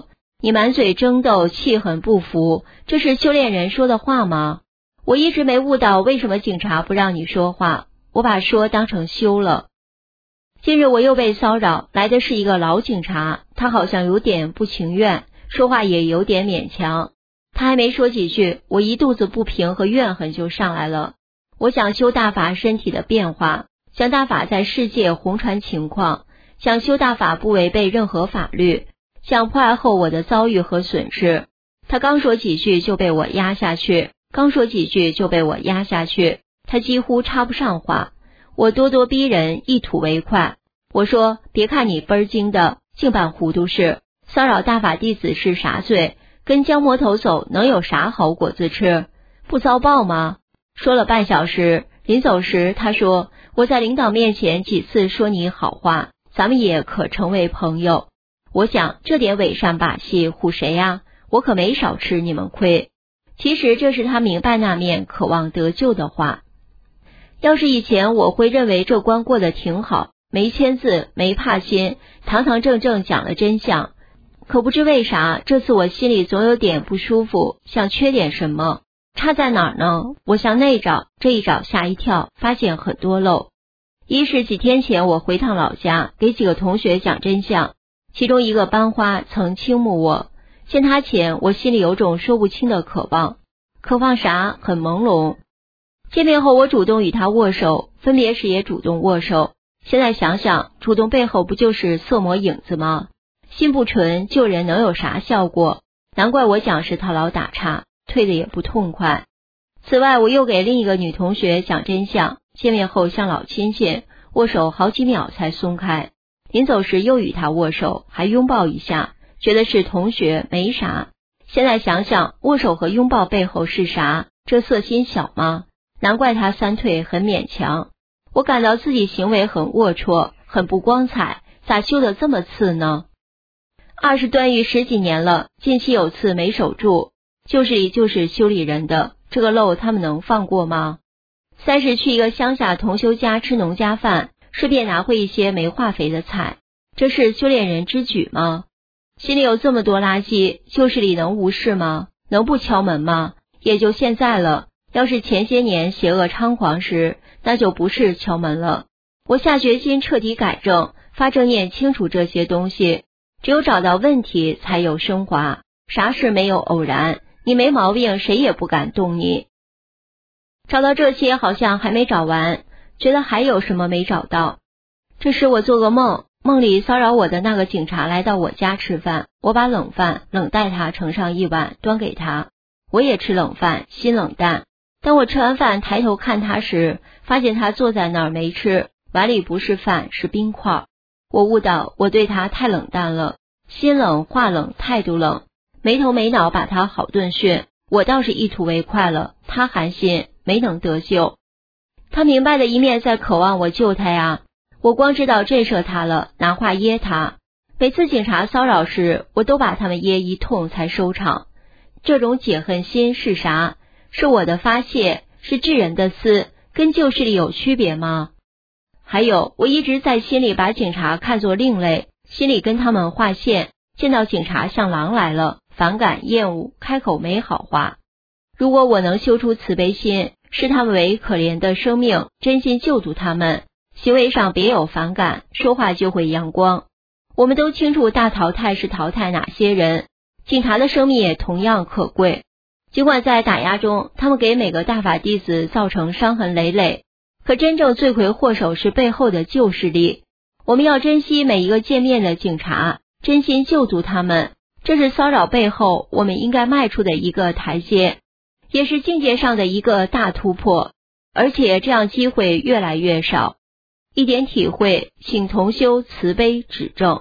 你满嘴争斗，气狠不服，这是修炼人说的话吗？我一直没悟到为什么警察不让你说话，我把说当成羞了。近日我又被骚扰，来的是一个老警察，他好像有点不情愿，说话也有点勉强。他还没说几句，我一肚子不平和怨恨就上来了。我想修大法身体的变化，想大法在世界红传情况，想修大法不违背任何法律，想破案后我的遭遇和损失。他刚说几句就被我压下去，刚说几句就被我压下去，他几乎插不上话。我咄咄逼人，一吐为快。我说，别看你倍儿精的，净办糊涂事，骚扰大法弟子是啥罪？跟江魔头走能有啥好果子吃？不遭报吗？说了半小时，临走时他说，我在领导面前几次说你好话，咱们也可成为朋友。我想这点伪善把戏唬谁呀？我可没少吃你们亏。其实这是他明白那面渴望得救的话。要是以前我会认为这关过得挺好，没签字，没怕心，堂堂正正讲了真相。可不知为啥，这次我心里总有点不舒服，像缺点什么。差在哪儿呢？我向内找，这一找吓一跳，发现很多漏。一是几天前我回趟老家，给几个同学讲真相，其中一个班花曾倾慕我，见他前我心里有种说不清的渴望。渴望啥？很朦胧。见面后我主动与他握手，分别时也主动握手。现在想想，主动背后不就是色魔影子吗？心不纯，救人能有啥效果？难怪我讲时他老打岔，退的也不痛快。此外，我又给另一个女同学讲真相，见面后像老亲戚，握手好几秒才松开。临走时又与她握手，还拥抱一下，觉得是同学没啥。现在想想，握手和拥抱背后是啥？这色心小吗？难怪他三退很勉强。我感到自己行为很龌龊，很不光彩，咋修得这么次呢？二是断狱十几年了，近期有次没守住，旧事里就是修理人的，这个漏他们能放过吗？三是去一个乡下同修家吃农家饭，顺便拿回一些没化肥的菜，这是修炼人之举吗？心里有这么多垃圾，旧事里能无视吗？能不敲门吗？也就现在了，要是前些年邪恶猖狂时，那就不是敲门了。我下决心彻底改正，发正念清楚这些东西，只有找到问题才有升华，啥事没有偶然，你没毛病谁也不敢动你。找到这些好像还没找完，觉得还有什么没找到。这时我做个梦，梦里骚扰我的那个警察来到我家吃饭，我把冷饭冷待他盛上一碗端给他，我也吃冷饭，心冷淡。当我吃完饭抬头看他时，发现他坐在那儿没吃，碗里不是饭是冰块。我悟到我对他太冷淡了，心冷话冷态度冷，没头没脑把他好顿训，我倒是一吐为快了，他寒心没能得救。他明白的一面在渴望我救他呀，我光知道震慑他了，拿话噎他。每次警察骚扰时，我都把他们噎一通才收场。这种解恨心是啥？是我的发泄，是治人的私，跟旧事里有区别吗？还有，我一直在心里把警察看作另类，心里跟他们划线，见到警察像狼来了，反感厌恶，开口没好话。如果我能修出慈悲心，视他们为可怜的生命，真心救度他们，行为上别有反感，说话就会阳光。我们都清楚大淘汰是淘汰哪些人，警察的生命也同样可贵。尽管在打压中，他们给每个大法弟子造成伤痕累累，可真正罪魁祸首是背后的旧势力。我们要珍惜每一个见面的警察，真心救度他们，这是骚扰背后我们应该迈出的一个台阶，也是境界上的一个大突破。而且这样机会越来越少。一点体会，请同修慈悲指正。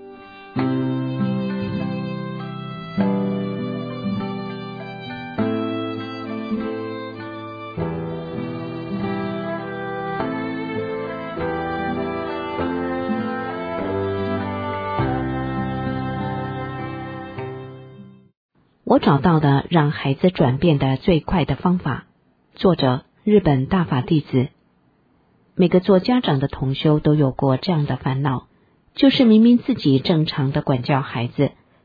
我找到的让孩子转变的最快的方法。作者：日本大法弟子。每个做家长的同修都有过这样的烦恼，就是明明自己正常的管教孩子，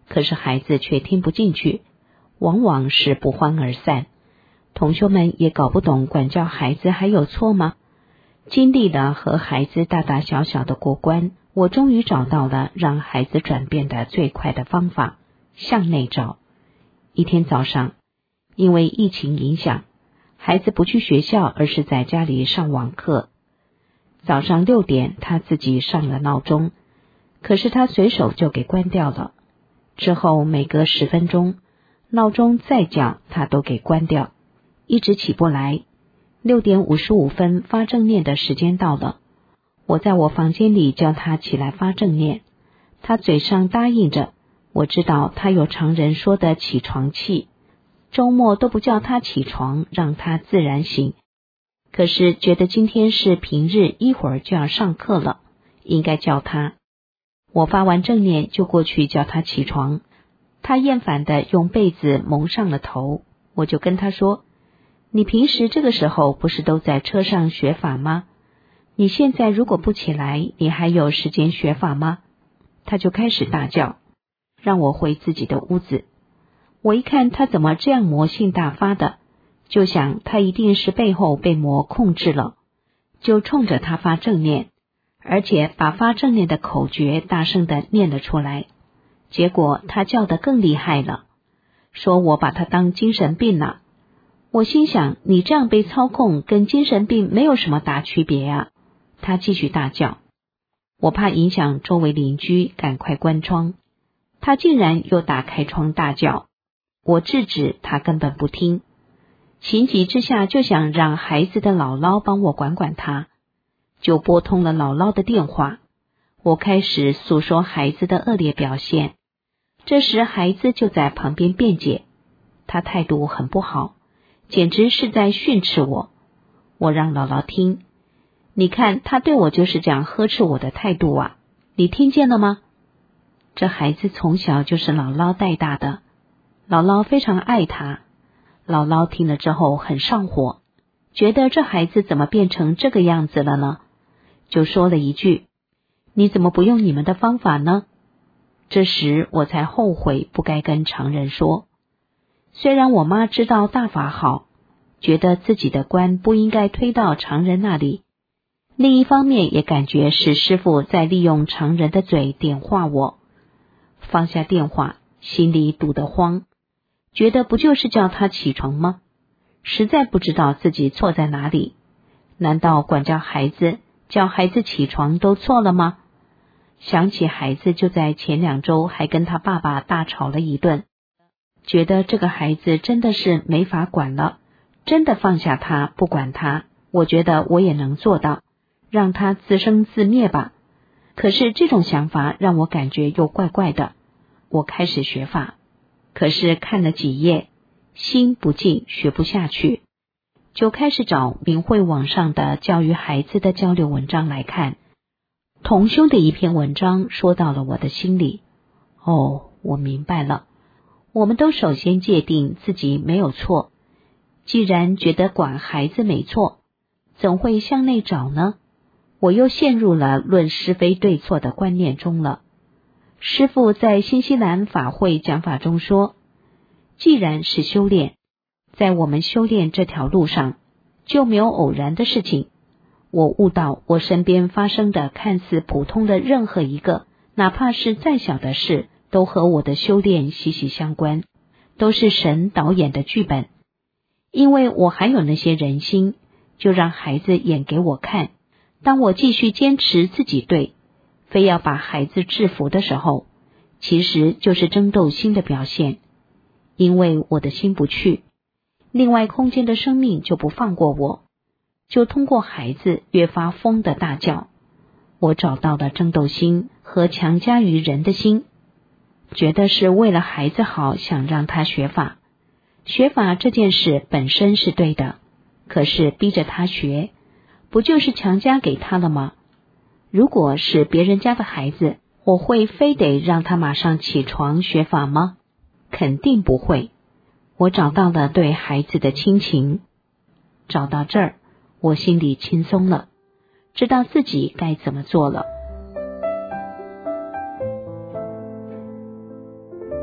可是孩子却听不进去，往往是不欢而散。同学们也搞不懂管教孩子还有错吗？经历了和孩子大大小小的过关，我终于找到了让孩子转变的最快的方法，向内找。一天早上，因为疫情影响，孩子不去学校，而是在家里上网课。早上六点他自己上了闹钟，可是他随手就给关掉了。之后每隔十分钟，闹钟再叫他都给关掉，一直起不来。六点五十五分发正念的时间到了，我在我房间里叫他起来发正念，他嘴上答应着。我知道他有常人说的起床气，周末都不叫他起床，让他自然醒。可是觉得今天是平日，一会儿就要上课了，应该叫他。我发完正念就过去叫他起床，他厌烦的用被子蒙上了头。我就跟他说，你平时这个时候不是都在车上学法吗？你现在如果不起来，你还有时间学法吗？他就开始大叫，让我回自己的屋子。我一看他怎么这样魔性大发的，就想他一定是背后被魔控制了，就冲着他发正念，而且把发正念的口诀大声的念了出来。结果他叫得更厉害了，说我把他当精神病了。我心想，你这样被操控跟精神病没有什么大区别啊。他继续大叫，我怕影响周围邻居，赶快关窗。他竟然又打开窗大叫，我制止他根本不听。情急之下就想让孩子的姥姥帮我管管他，就拨通了姥姥的电话。我开始诉说孩子的恶劣表现，这时孩子就在旁边辩解，他态度很不好，简直是在训斥我。我让姥姥听，你看他对我就是这样呵斥我的态度啊，你听见了吗？这孩子从小就是姥姥带大的，姥姥非常爱他。姥姥听了之后很上火，觉得这孩子怎么变成这个样子了呢？就说了一句，你怎么不用你们的方法呢？这时我才后悔不该跟常人说。虽然我妈知道大法好，觉得自己的关不应该推到常人那里，另一方面也感觉是师父在利用常人的嘴点化我。放下电话，心里堵得慌，觉得不就是叫他起床吗？实在不知道自己错在哪里。难道管教孩子，叫孩子起床都错了吗？想起孩子就在前两周还跟他爸爸大吵了一顿，觉得这个孩子真的是没法管了，真的放下他不管他，我觉得我也能做到，让他自生自灭吧。可是这种想法让我感觉又怪怪的。我开始学法，可是看了几页，心不静，学不下去，就开始找明慧网上的教育孩子的交流文章来看。同修的一篇文章说到了我的心里，哦，我明白了。我们都首先界定自己没有错，既然觉得管孩子没错，怎会向内找呢？我又陷入了论是非对错的观念中了。师父在新西兰法会讲法中说，既然是修炼，在我们修炼这条路上就没有偶然的事情。我悟到我身边发生的看似普通的任何一个，哪怕是再小的事，都和我的修炼息息相关，都是神导演的剧本。因为我还有那些人心，就让孩子演给我看。当我继续坚持自己对，非要把孩子制服的时候，其实就是争斗心的表现。因为我的心不去，另外空间的生命就不放过我，就通过孩子越发疯的大叫。我找到了争斗心和强加于人的心，觉得是为了孩子好，想让他学法。学法这件事本身是对的，可是逼着他学，不就是强加给他了吗？如果是别人家的孩子，我会非得让他马上起床学法吗？肯定不会。我找到了对孩子的亲情，找到这儿，我心里轻松了，知道自己该怎么做了。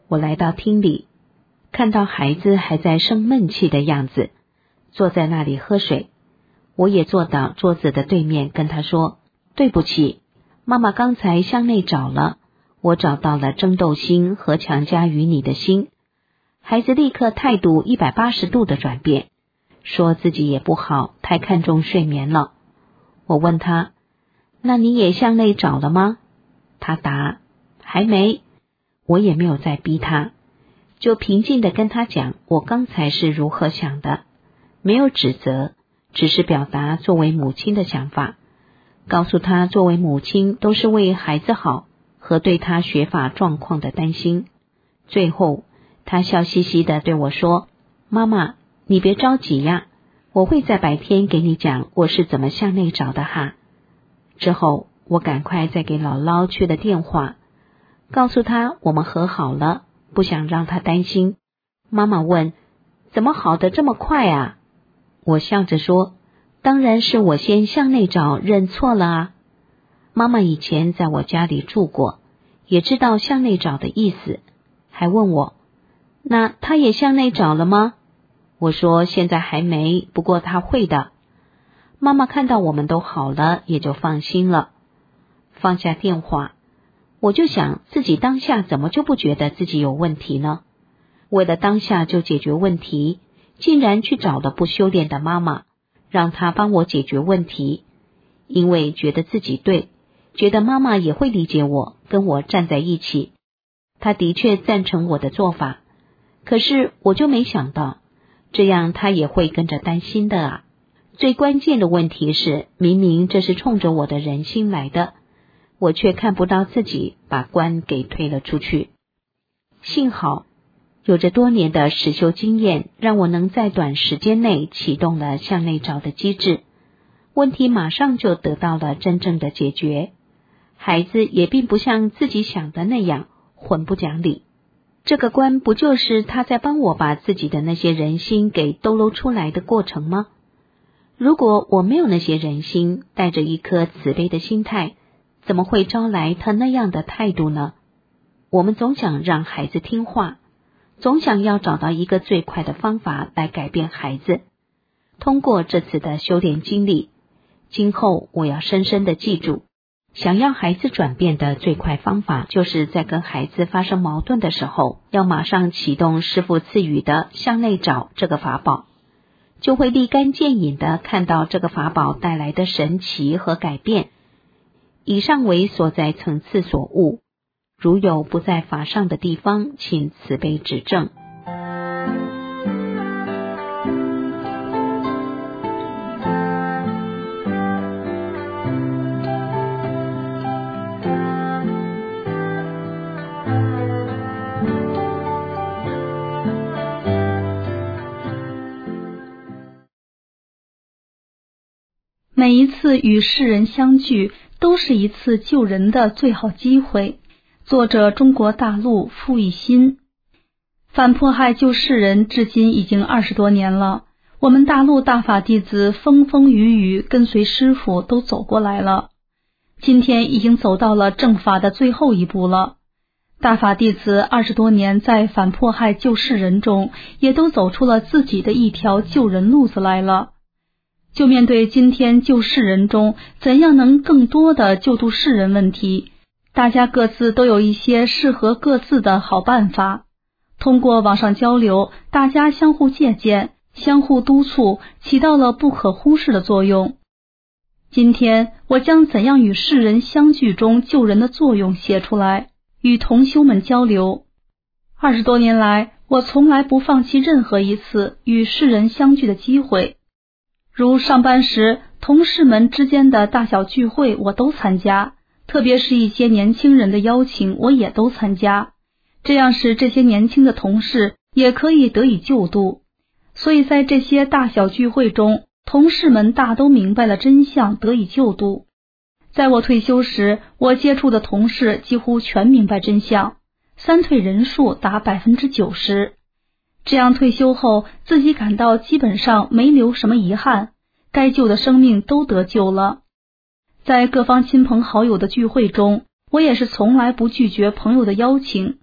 我来到厅里，看到孩子还在生闷气的样子，坐在那里喝水。我也坐到桌子的对面，跟他说：对不起，妈妈刚才向内找了，我找到了争斗心和强加于你的心。孩子立刻态度一百八十度的转变，说自己也不好，太看重睡眠了。我问他：那你也向内找了吗？他答：还没。我也没有再逼他，就平静地跟他讲我刚才是如何想的，没有指责，只是表达作为母亲的想法，告诉他作为母亲都是为孩子好和对他学法状况的担心。最后他笑嘻嘻地对我说：妈妈，你别着急呀，我会在白天给你讲我是怎么向内找的哈。之后我赶快再给姥姥去了电话，告诉他我们和好了，不想让他担心。妈妈问：怎么好得这么快啊？我笑着说：当然是我先向内找认错了啊。妈妈以前在我家里住过，也知道向内找的意思，还问我：那他也向内找了吗？我说现在还没，不过他会的。妈妈看到我们都好了，也就放心了。放下电话，我就想自己当下怎么就不觉得自己有问题呢？为了当下就解决问题，竟然去找了不修炼的妈妈，让她帮我解决问题。因为觉得自己对，觉得妈妈也会理解我，跟我站在一起。她的确赞成我的做法，可是我就没想到，这样她也会跟着担心的啊。最关键的问题是，明明这是冲着我的人心来的，我却看不到自己把关给推了出去。幸好有着多年的实修经验，让我能在短时间内启动了向内找的机制，问题马上就得到了真正的解决。孩子也并不像自己想的那样混不讲理，这个关不就是他在帮我把自己的那些人心给兜搂出来的过程吗？如果我没有那些人心，带着一颗慈悲的心态，怎么会招来他那样的态度呢？我们总想让孩子听话，总想要找到一个最快的方法来改变孩子。通过这次的修炼经历，今后我要深深的记住，想要孩子转变的最快方法，就是在跟孩子发生矛盾的时候，要马上启动师父赐予的向内找这个法宝，就会立竿见影的看到这个法宝带来的神奇和改变。以上为所在层次所悟，如有不在法上的地方，请慈悲指正。 每一次与世人相聚，都是一次救人的最好机会。作者：中国大陆傅一新。反迫害救世人至今已经二十多年了，我们大陆大法弟子风风雨雨跟随师父都走过来了，今天已经走到了正法的最后一步了。大法弟子二十多年在反迫害救世人中，也都走出了自己的一条救人路子来了。就面对今天救世人中怎样能更多的救度世人问题，大家各自都有一些适合各自的好办法。通过网上交流，大家相互借鉴，相互督促，起到了不可忽视的作用。今天我将怎样与世人相聚中救人的作用写出来，与同修们交流。二十多年来，我从来不放弃任何一次与世人相聚的机会。如上班时同事们之间的大小聚会我都参加，特别是一些年轻人的邀请我也都参加，这样使这些年轻的同事也可以得以救度。所以在这些大小聚会中，同事们大都明白了真相，得以救度。在我退休时，我接触的同事几乎全明白真相，三退人数达 百分之九十。这样退休后，自己感到基本上没留什么遗憾，该救的生命都得救了。在各方亲朋好友的聚会中，我也是从来不拒绝朋友的邀请。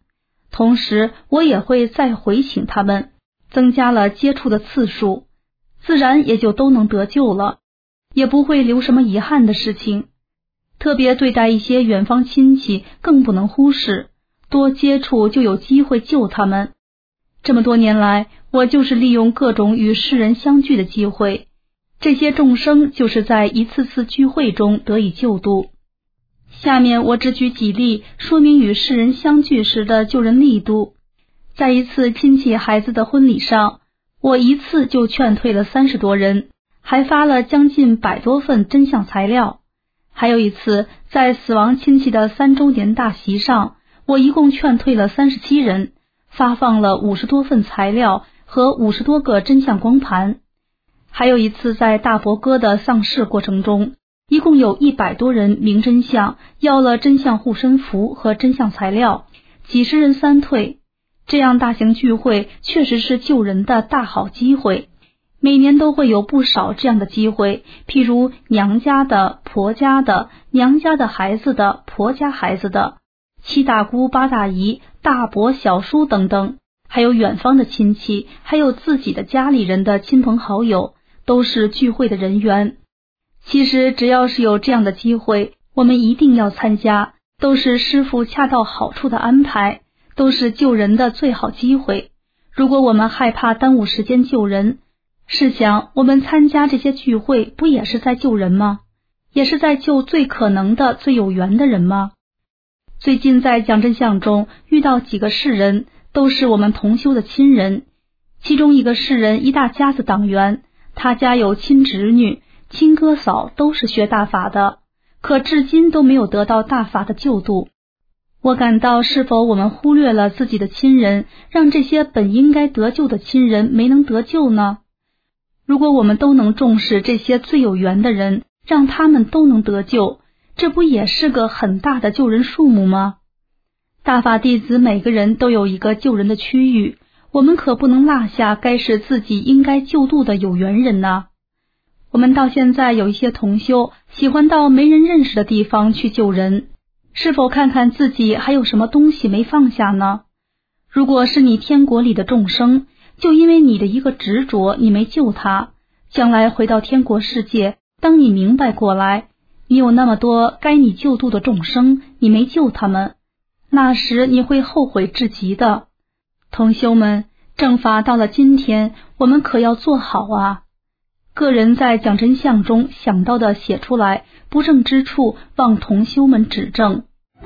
同时我也会再回请他们，增加了接触的次数，自然也就都能得救了，也不会留什么遗憾的事情。特别对待一些远方亲戚更不能忽视，多接触就有机会救他们。这么多年来，我就是利用各种与世人相聚的机会，这些众生就是在一次次聚会中得以救度。下面我只举几例，说明与世人相聚时的救人力度。在一次亲戚孩子的婚礼上，我一次就劝退了三十多人，还发了将近百多份真相材料。还有一次，在死亡亲戚的三周年大席上，我一共劝退了三十七人，发放了五十多份材料和五十多个真相光盘。还有一次，在大伯哥的丧事过程中，一共有一百多人明真相，要了真相护身符和真相材料，几十人三退。这样大型聚会确实是救人的大好机会，每年都会有不少这样的机会，譬如娘家的、婆家的、娘家的孩子的、婆家孩子的、七大姑八大姨、大伯小叔等等，还有远方的亲戚，还有自己的家里人的亲朋好友，都是聚会的人员。其实只要是有这样的机会，我们一定要参加，都是师父恰到好处的安排，都是救人的最好机会。如果我们害怕耽误时间救人，试想我们参加这些聚会，不也是在救人吗？也是在救最可能的、最有缘的人吗？最近在讲真相中遇到几个世人，都是我们同修的亲人。其中一个世人一大家子党员，他家有亲侄女、亲哥嫂都是学大法的，可至今都没有得到大法的救度。我感到是否我们忽略了自己的亲人，让这些本应该得救的亲人没能得救呢？如果我们都能重视这些最有缘的人，让他们都能得救，这不也是个很大的救人数目吗？大法弟子每个人都有一个救人的区域，我们可不能落下该是自己应该救度的有缘人呐。我们到现在有一些同修喜欢到没人认识的地方去救人，是否看看自己还有什么东西没放下呢？如果是你天国里的众生，就因为你的一个执着，你没救他，将来回到天国世界，当你明白过来，你有那么多该你救度的众生，你没救他们，那时你会后悔至极的。同修们，正法到了今天，我们可要做好啊！个人在讲真相中想到的写出来，不正之处望同修们指正。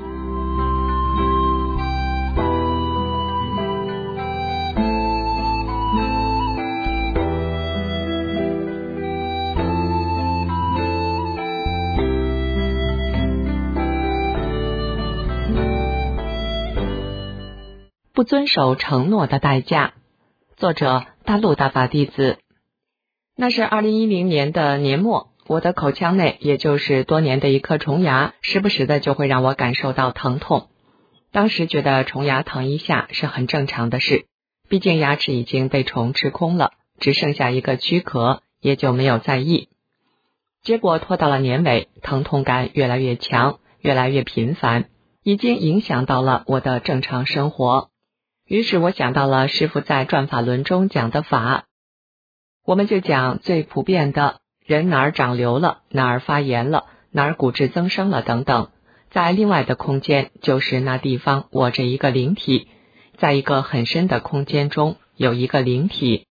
不遵守承诺的代价。作者：大陆大法弟子。那是二零一零年的年末，我的口腔内，也就是多年的一颗虫牙，时不时的就会让我感受到疼痛。当时觉得虫牙疼一下是很正常的事，毕竟牙齿已经被虫吃空了，只剩下一个躯壳，也就没有在意。结果拖到了年尾，疼痛感越来越强，越来越频繁，已经影响到了我的正常生活。于是我想到了师父在转法轮中讲的法，我们就讲最普遍的，人哪儿长瘤了，哪儿发炎了，哪儿骨质增生了等等，在另外的空间，就是那地方卧着一个灵体，在一个很深的空间中有一个灵体。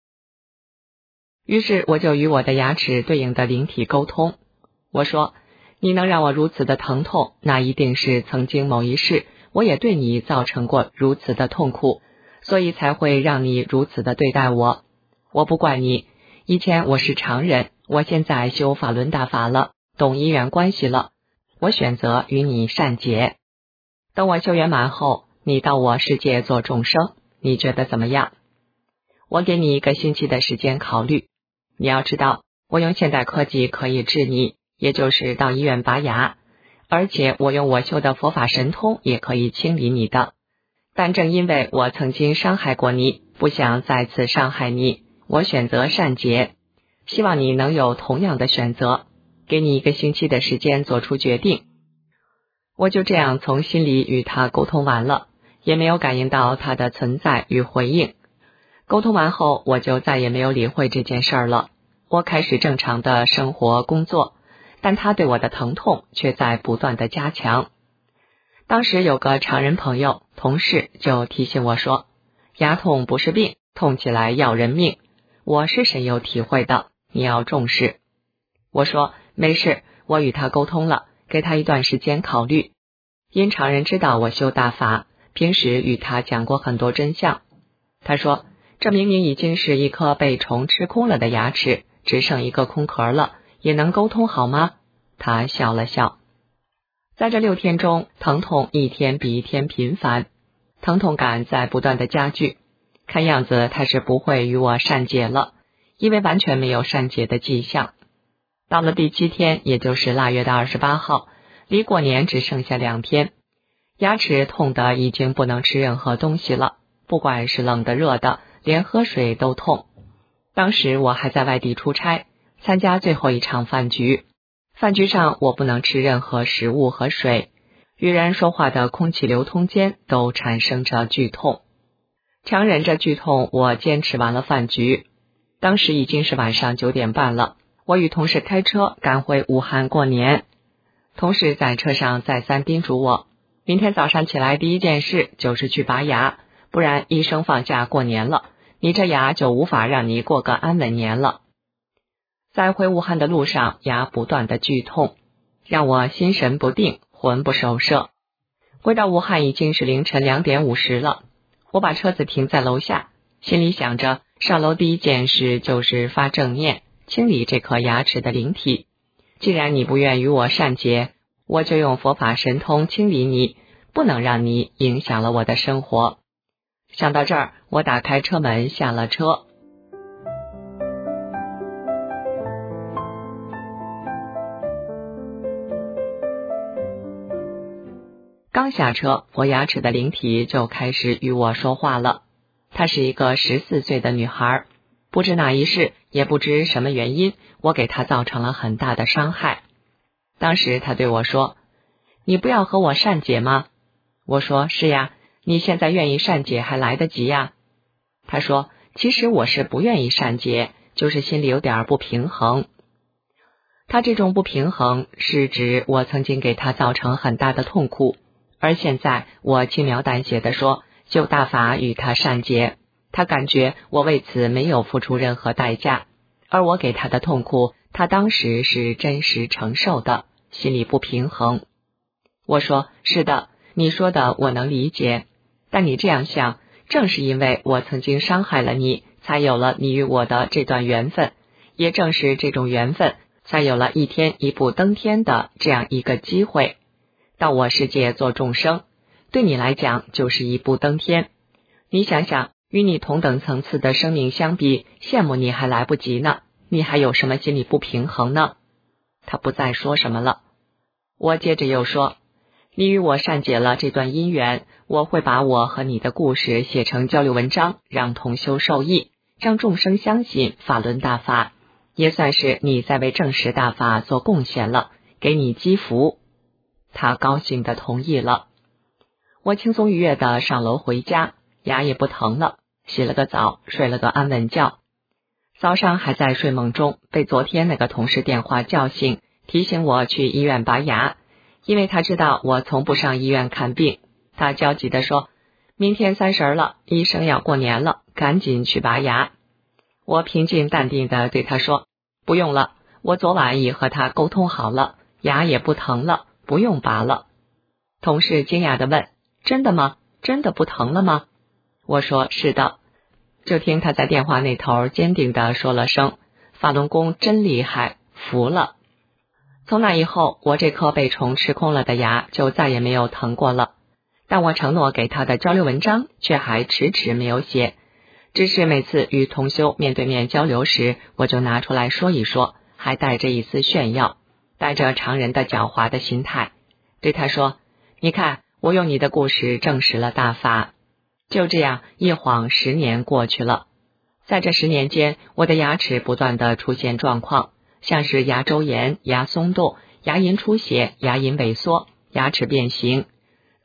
于是我就与我的牙齿对应的灵体沟通，我说，你能让我如此的疼痛，那一定是曾经某一世我也对你造成过如此的痛苦，所以才会让你如此的对待我。我不怪你，以前我是常人，我现在修法轮大法了，懂因缘关系了，我选择与你善解。等我修圆满后，你到我世界做众生，你觉得怎么样？我给你一个星期的时间考虑。你要知道，我用现代科技可以治你，也就是到医院拔牙，而且我用我修的佛法神通也可以清理你的。但正因为我曾经伤害过你，不想再次伤害你，我选择善解，希望你能有同样的选择，给你一个星期的时间做出决定。我就这样从心里与他沟通完了， 也没有感应到他的存在与回应。沟通完后，我就再也没有理会这件事儿了。我开始正常的生活工作，但他对我的疼痛却在不断的加强。当时有个常人朋友同事就提醒我说，牙痛不是病，痛起来要人命，我是深有体会的，你要重视。我说没事，我与他沟通了，给他一段时间考虑。因常人知道我修大法，平时与他讲过很多真相。他说，这明明已经是一颗被虫吃空了的牙齿，只剩一个空壳了，也能沟通好吗？他笑了笑。在这六天中，疼痛一天比一天频繁，疼痛感在不断的加剧。看样子他是不会与我善解了，因为完全没有善解的迹象。到了第七天，也就是腊月的二十八号，离过年只剩下两天，牙齿痛得已经不能吃任何东西了，不管是冷的热的，连喝水都痛。当时我还在外地出差，参加最后一场饭局。饭局上我不能吃任何食物和水，与人说话的空气流通间都产生着剧痛。强忍着剧痛，我坚持完了饭局。当时已经是晚上九点半了，我与同事开车赶回武汉过年。同事在车上再三叮嘱我，明天早上起来第一件事就是去拔牙，不然医生放假过年了，你这牙就无法让你过个安稳年了。在回武汉的路上，牙不断的剧痛，让我心神不定，魂不守舍。回到武汉已经是凌晨两点五十了，我把车子停在楼下，心里想着上楼第一件事就是发正念，清理这颗牙齿的灵体。既然你不愿与我善解，我就用佛法神通清理你，不能让你影响了我的生活。想到这儿，我打开车门下了车。刚下车，我牙齿的灵体就开始与我说话了。她是一个十四岁的女孩，不知哪一世，也不知什么原因，我给她造成了很大的伤害。当时她对我说，你不要和我善解吗？我说是呀，你现在愿意善解还来得及呀。她说，其实我是不愿意善解，就是心里有点不平衡。她这种不平衡是指我曾经给她造成很大的痛苦，而现在我轻描淡写地说修大法与他善解，他感觉我为此没有付出任何代价，而我给他的痛苦他当时是真实承受的，心里不平衡。我说是的，你说的我能理解，但你这样想，正是因为我曾经伤害了你，才有了你与我的这段缘分，也正是这种缘分才有了一天一步登天的这样一个机会。到我世界做众生，对你来讲就是一步登天。你想想，与你同等层次的生命相比，羡慕你还来不及呢，你还有什么心理不平衡呢？他不再说什么了。我接着又说，你与我善解了这段姻缘，我会把我和你的故事写成交流文章，让同修受益，让众生相信法轮大法，也算是你在为正实大法做贡献了，给你积福。他高兴地同意了。我轻松愉悦地上楼回家，牙也不疼了，洗了个澡，睡了个安稳觉。早上还在睡梦中，被昨天那个同事电话叫醒，提醒我去医院拔牙，因为他知道我从不上医院看病。他焦急地说，明天三十了，医生要过年了，赶紧去拔牙。我平静淡定地对他说，不用了，我昨晚已和他沟通好了，牙也不疼了，不用拔了。同事惊讶地问，真的吗？真的不疼了吗？我说是的。就听他在电话那头坚定地说了声，法轮功真厉害，服了。从那以后，我这颗被虫吃空了的牙就再也没有疼过了，但我承诺给他的交流文章却还迟迟没有写，只是每次与同修面对面交流时，我就拿出来说一说，还带着一丝炫耀，带着常人的狡猾的心态，对他说，你看，我用你的故事证实了大法。就这样一晃十年过去了，在这十年间，我的牙齿不断的出现状况，像是牙周炎、牙松动、牙龈出血、牙龈萎缩、牙齿变形，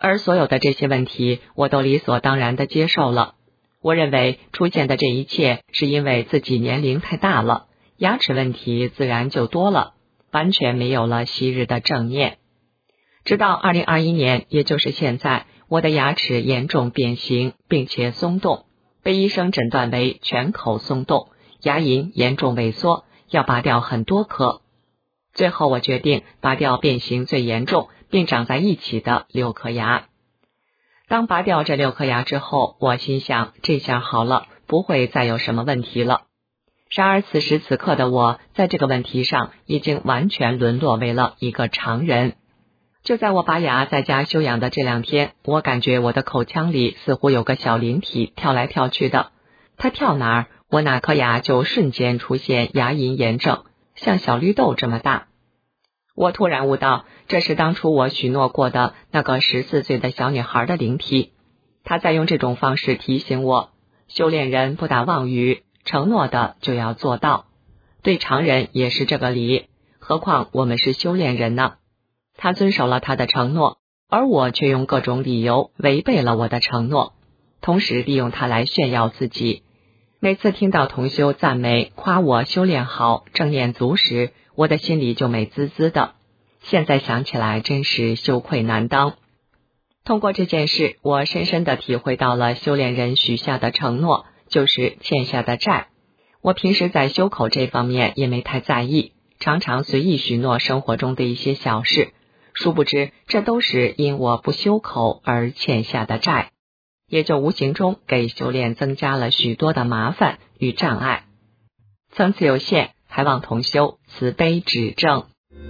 而所有的这些问题，我都理所当然地接受了。我认为出现的这一切是因为自己年龄太大了，牙齿问题自然就多了，完全没有了昔日的正念。直到二零二一年，也就是现在，我的牙齿严重变形，并且松动，被医生诊断为全口松动，牙龈严重萎缩，要拔掉很多颗。最后我决定拔掉变形最严重并长在一起的六颗牙。当拔掉这六颗牙之后，我心想，这下好了，不会再有什么问题了。然而此时此刻的我，在这个问题上已经完全沦落为了一个常人。就在我拔牙在家休养的这两天，我感觉我的口腔里似乎有个小灵体跳来跳去的，它跳哪儿，我哪颗牙就瞬间出现牙龈炎症，像小绿豆这么大。我突然悟到，这是当初我许诺过的那个十四岁的小女孩的灵体，她在用这种方式提醒我，修炼人不打妄语，承诺的就要做到，对常人也是这个理，何况我们是修炼人呢？他遵守了他的承诺，而我却用各种理由违背了我的承诺，同时利用它来炫耀自己。每次听到同修赞美夸我修炼好正念足时，我的心里就美滋滋的，现在想起来真是羞愧难当。通过这件事，我深深地体会到了修炼人许下的承诺就是欠下的债。我平时在修口这方面也没太在意，常常随意许诺生活中的一些小事，殊不知这都是因我不修口而欠下的债，也就无形中给修炼增加了许多的麻烦与障碍。层次有限，还望同修慈悲指正。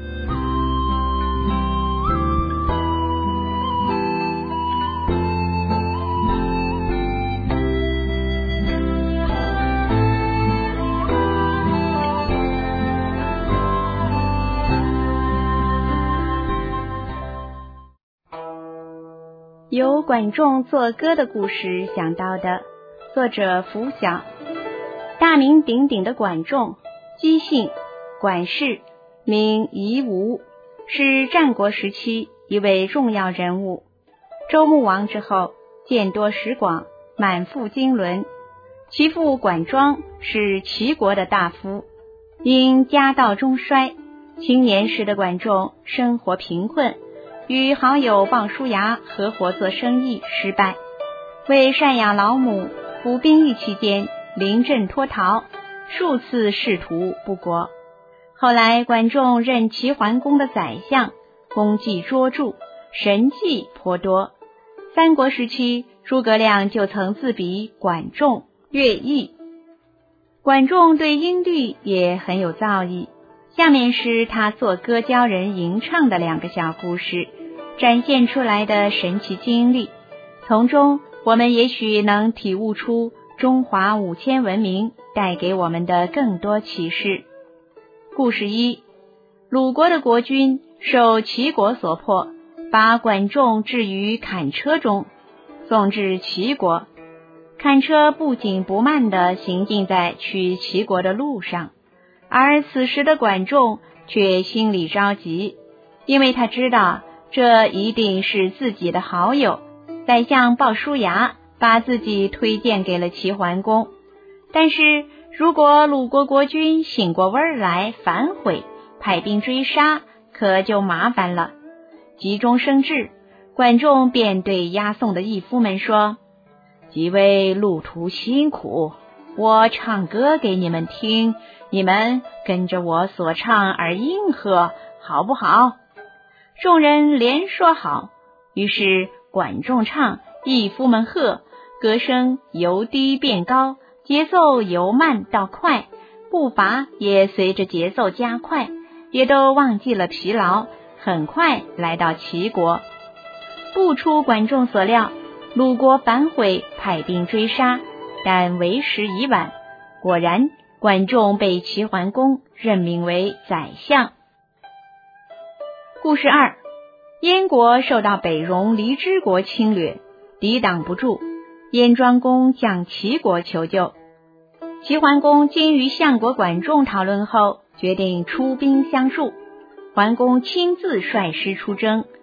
由管仲作歌的故事想到的，作者拂晓。大名鼎鼎的管仲，姬姓，管氏，名夷吾，是战国时期一位重要人物。周穆王之后，见多识广，满腹经纶。其父管庄是齐国的大夫，因家道中衰，青年时的管仲生活贫困，与好友鲍叔牙合伙做生意失败，为赡养老母，服兵役期间临阵脱逃，数次试图不果。后来管仲任齐桓公的宰相，功绩卓著，神迹颇多。三国时期，诸葛亮就曾自比管仲、乐毅。管仲对音律也很有造诣，下面是他作歌教人吟唱的两个小故事，展现出来的神奇经历，从中我们也许能体悟出中华五千文明带给我们的更多启示。故事一，鲁国的国君受齐国所迫，把管仲置于坎车中，送至齐国。坎车不紧不慢地行进在去齐国的路上，而此时的管仲却心里着急，因为他知道这一定是自己的好友宰相鲍叔牙把自己推荐给了齐桓公。但是如果鲁国国君醒过味儿来反悔，派兵追杀，可就麻烦了。急中生智，管仲便对押送的义夫们说，几位路途辛苦，我唱歌给你们听，你们跟着我所唱而应和，好不好？众人连说好，于是管仲唱，义夫们和，歌声由低变高，节奏由慢到快，步伐也随着节奏加快，也都忘记了疲劳，很快来到齐国。不出管仲所料，鲁国反悔，派兵追杀，但为时已晚。果然，管仲被齐桓公任命为宰相。故事二，燕国受到北戎离支国侵略，抵挡不住，燕庄公向齐国求救。齐桓公经与相国管仲讨论后，决定出兵相助。桓公亲自率师出征，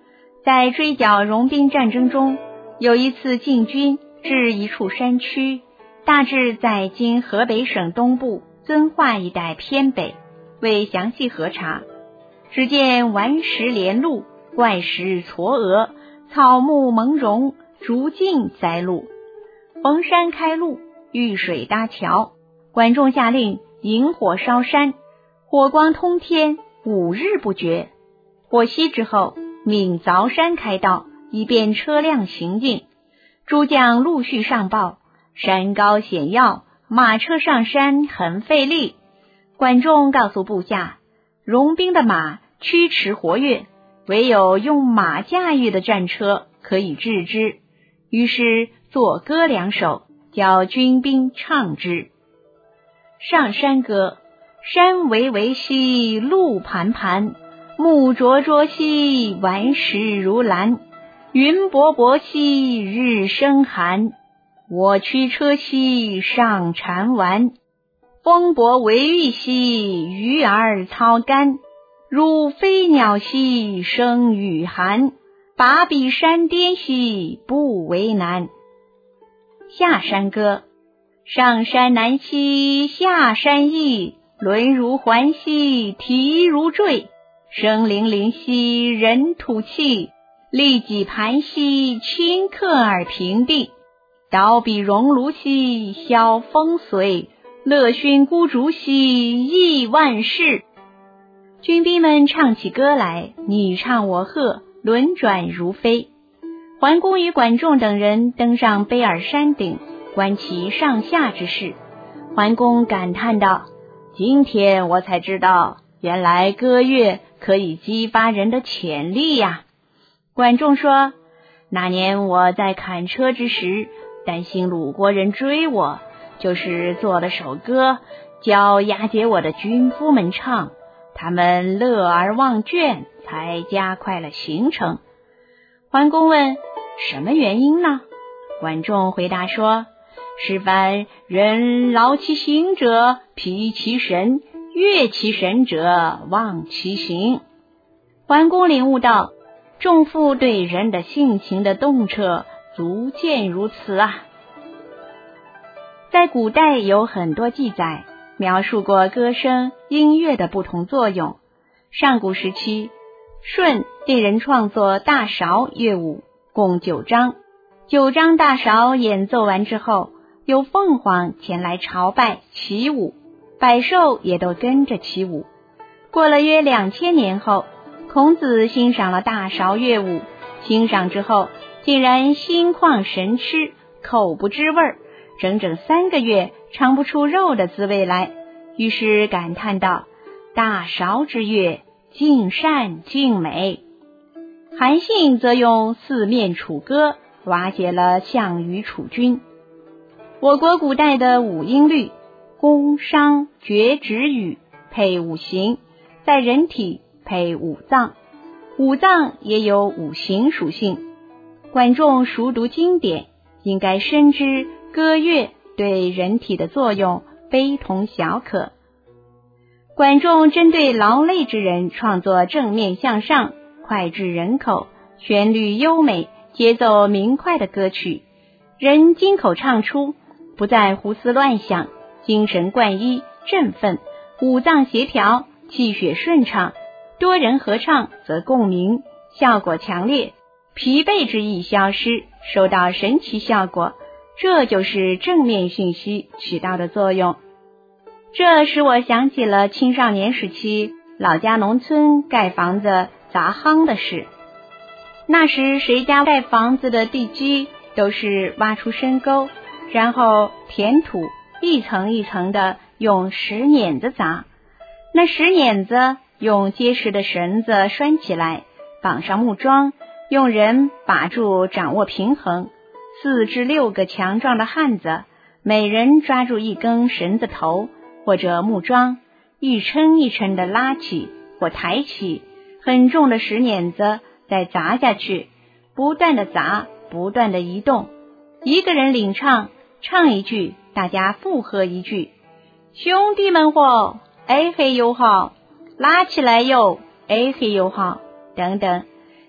在追剿戎兵战争中，有一次进军至一处山区，大致在今河北省东部遵化一带偏北，为详细核查，只见顽石连路，怪石嵯峨，草木蒙茸，竹径栽路，逢山开路，遇水搭桥。管仲下令引火烧山，火光通天，五日不绝。火熄之后，命凿山开道，以便车辆行进。诸将陆续上报，山高险要，马车上山很费力。管仲告诉部下，戎兵的马驱驰活跃，唯有用马驾驭的战车可以制之。于是作歌两首，教军兵唱之。上山歌：山巍巍兮路盘盘，木灼灼兮顽石如兰，云薄薄兮日生寒，我驱车兮上缠丸，风伯为玉兮鱼儿操干，如飞鸟兮生雨寒，拔笔山巅兮不为难。下山歌：上山难兮下山易，轮如环兮蹄如坠，声凛凛兮人吐气，力几盘兮顷刻而平地，刀笔熔炉兮晓风随，乐熏孤竹兮亿万世。军兵们唱起歌来，你唱我和，轮转如飞。桓公与管仲等人登上卑尔山顶，观其上下之事。桓公感叹道：今天我才知道，原来歌乐可以激发人的潜力呀。管仲说：那年我在砍车之时，担心鲁国人追我，就是做了首歌，教押解我的军夫们唱，他们乐而忘倦，才加快了行程。桓公问：什么原因呢？管仲回答说：是凡人劳其行者疲其神，悦其神者忘其行。桓公领悟到，仲父对人的性情的洞彻足见如此啊。在古代有很多记载描述过歌声音乐的不同作用。上古时期，舜令人创作大韶乐舞，共九章。九章大韶演奏完之后，有凤凰前来朝拜起舞，百兽也都跟着起舞。过了约两千年后，孔子欣赏了大韶乐舞，欣赏之后竟然心旷神痴，口不知味儿，整整三个月尝不出肉的滋味来，于是感叹道：大韶之乐，尽善尽美。韩信则用四面楚歌瓦解了项羽楚军。我国古代的五音律，宫商角徵羽配五行，在人体配五脏，五脏也有五行属性。管仲熟读经典，应该深知歌乐对人体的作用非同小可。管仲针对劳累之人创作正面向上、脍炙人口、旋律优美、节奏明快的歌曲，人金口唱出，不再胡思乱想，精神贯一，振奋，五脏协调，气血顺畅，多人合唱则共鸣，效果强烈，疲惫之意消失，收到神奇效果。这就是正面讯息起到的作用。这使我想起了青少年时期老家农村盖房子砸夯的事。那时谁家盖房子的地基都是挖出深沟，然后填土，一层一层的用石碾子砸。那石碾子用结实的绳子拴起来，绑上木桩，用人把住掌握平衡。四至六个强壮的汉子，每人抓住一根绳子头或者木桩，一撑一撑的拉起或抬起很重的石碾子，再砸下去，不断的砸，不断的移动。一个人领唱，唱一句，大家附和一句，兄弟们伙，哎嘿哟好，拉起来哟，哎嘿哟好，等等。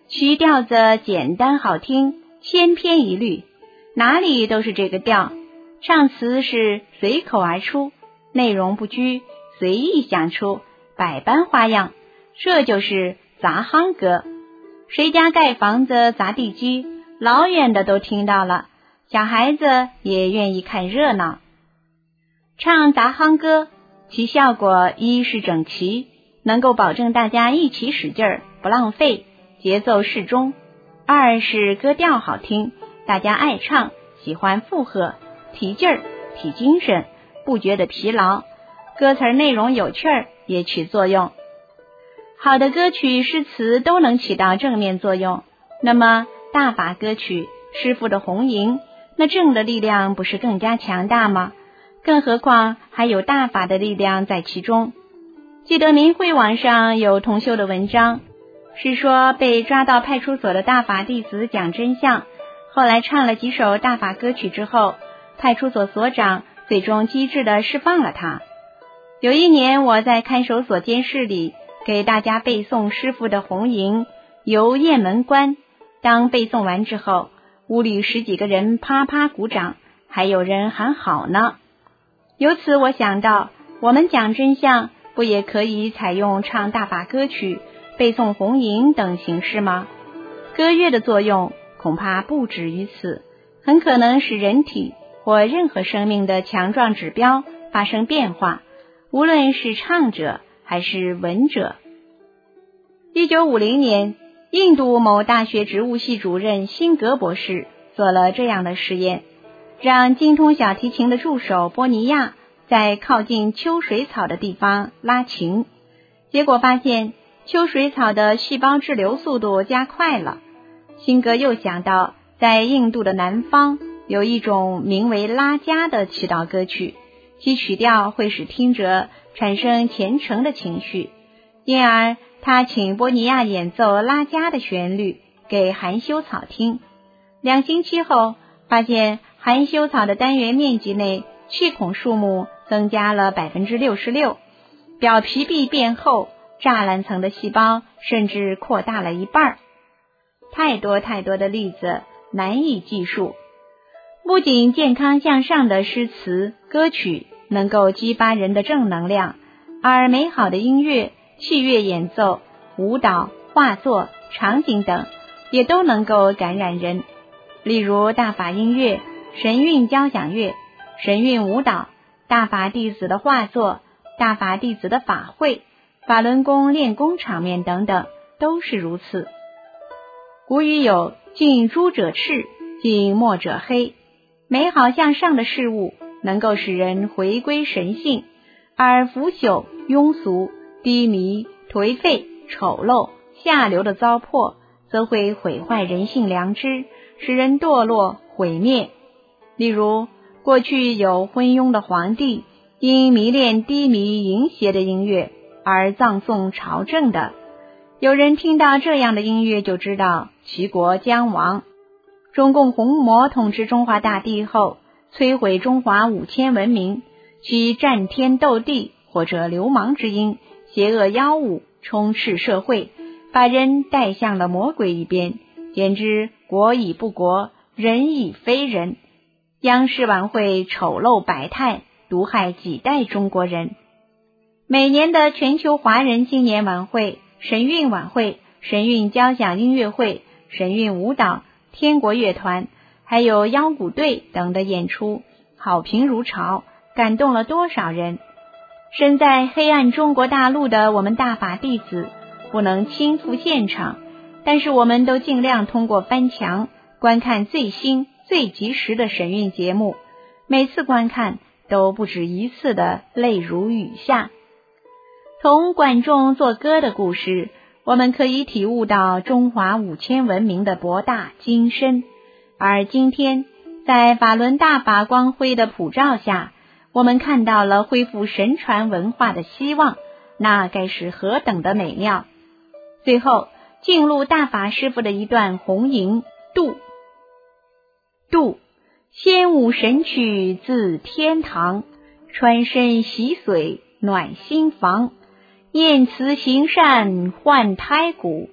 曲调子简单好听，千篇一律，哪里都是这个调。唱词是随口而出，内容不拘，随意想出，百般花样，这就是杂夯歌。谁家盖房子砸地基，老远的都听到了，小孩子也愿意看热闹。唱杂夯歌，其效果一是整齐，能够保证大家一起使劲儿，不浪费，节奏适中；二是歌调好听，大家爱唱，喜欢附和，提劲儿，提精神，不觉得疲劳。歌词内容有趣儿，也起作用。好的歌曲诗词都能起到正面作用，那么大法歌曲师傅的红吟，那正的力量不是更加强大吗？更何况还有大法的力量在其中。记得明慧网上有同修的文章，是说被抓到派出所的大法弟子讲真相，后来唱了几首大法歌曲之后，派出所所长最终机智地释放了他。有一年我在看守所监室里给大家背诵师父的红吟《游雁门关》，当背诵完之后，屋里十几个人啪啪鼓掌，还有人喊好呢。由此我想到，我们讲真相不也可以采用唱大法歌曲、背诵红吟等形式吗？歌乐的作用恐怕不止于此，很可能使人体或任何生命的强壮指标发生变化，无论是唱者还是闻者。一九五零年，印度某大学植物系主任辛格博士做了这样的实验，让精通小提琴的助手波尼亚在靠近秋水草的地方拉琴，结果发现秋水草的细胞滞留速度加快了。辛格又想到，在印度的南方有一种名为拉加的祈祷歌曲，其曲调会使听者产生虔诚的情绪，因而他请波尼亚演奏拉加的旋律给含羞草听。两星期后，发现含羞草的单元面积内气孔数目增加了 百分之六十六， 表皮壁变厚，栅栏层的细胞甚至扩大了一半。太多太多的例子难以计数。不仅健康向上的诗词歌曲能够激发人的正能量，而美好的音乐、器乐演奏、舞蹈、画作、场景等也都能够感染人。例如大法音乐、神韵交响乐、神韵舞蹈、大法弟子的画作、大法弟子的法会、法轮功练功场面等等，都是如此。古语有近朱者赤，近墨者黑，美好向上的事物能够使人回归神性，而腐朽、庸俗、低迷、颓废、丑陋、下流的糟粕则会毁坏人性良知，使人堕落毁灭。例如过去有昏庸的皇帝因迷恋低迷淫邪的音乐而葬送朝政的，有人听到这样的音乐就知道齐国将亡。中共红魔统治中华大地后，摧毁中华五千文明，其战天斗地或者流氓之音、邪恶妖物充斥社会，把人带向了魔鬼一边，简直国已不国，人已非人。央视晚会丑陋百态，毒害几代中国人。每年的全球华人新年晚会、神韵晚会、神韵交响音乐会、神韵舞蹈、天国乐团还有腰鼓队等的演出，好评如潮，感动了多少人。身在黑暗中国大陆的我们大法弟子不能亲赴现场，但是我们都尽量通过翻墙观看最新最及时的神韵节目，每次观看都不止一次的泪如雨下。从管仲作歌的故事，我们可以体悟到中华五千文明的博大精深。而今天在法轮大法光辉的普照下，我们看到了恢复神传文化的希望，那该是何等的美妙。最后进入大法师父的一段红吟度。度，仙舞神曲自天堂，穿身洗髓暖心房，念慈行善换胎骨，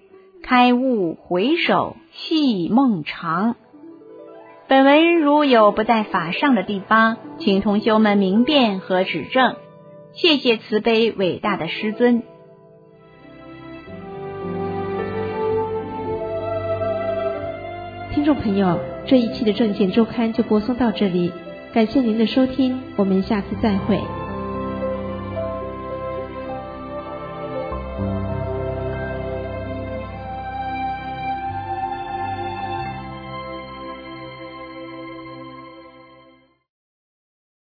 开悟回首，系梦长。本文如有不在法上的地方，请同修们明辨和指正。谢谢慈悲伟大的师尊。 听众朋友，这一期的正见周刊就播送到这里，感谢您的收听，我们下次再会。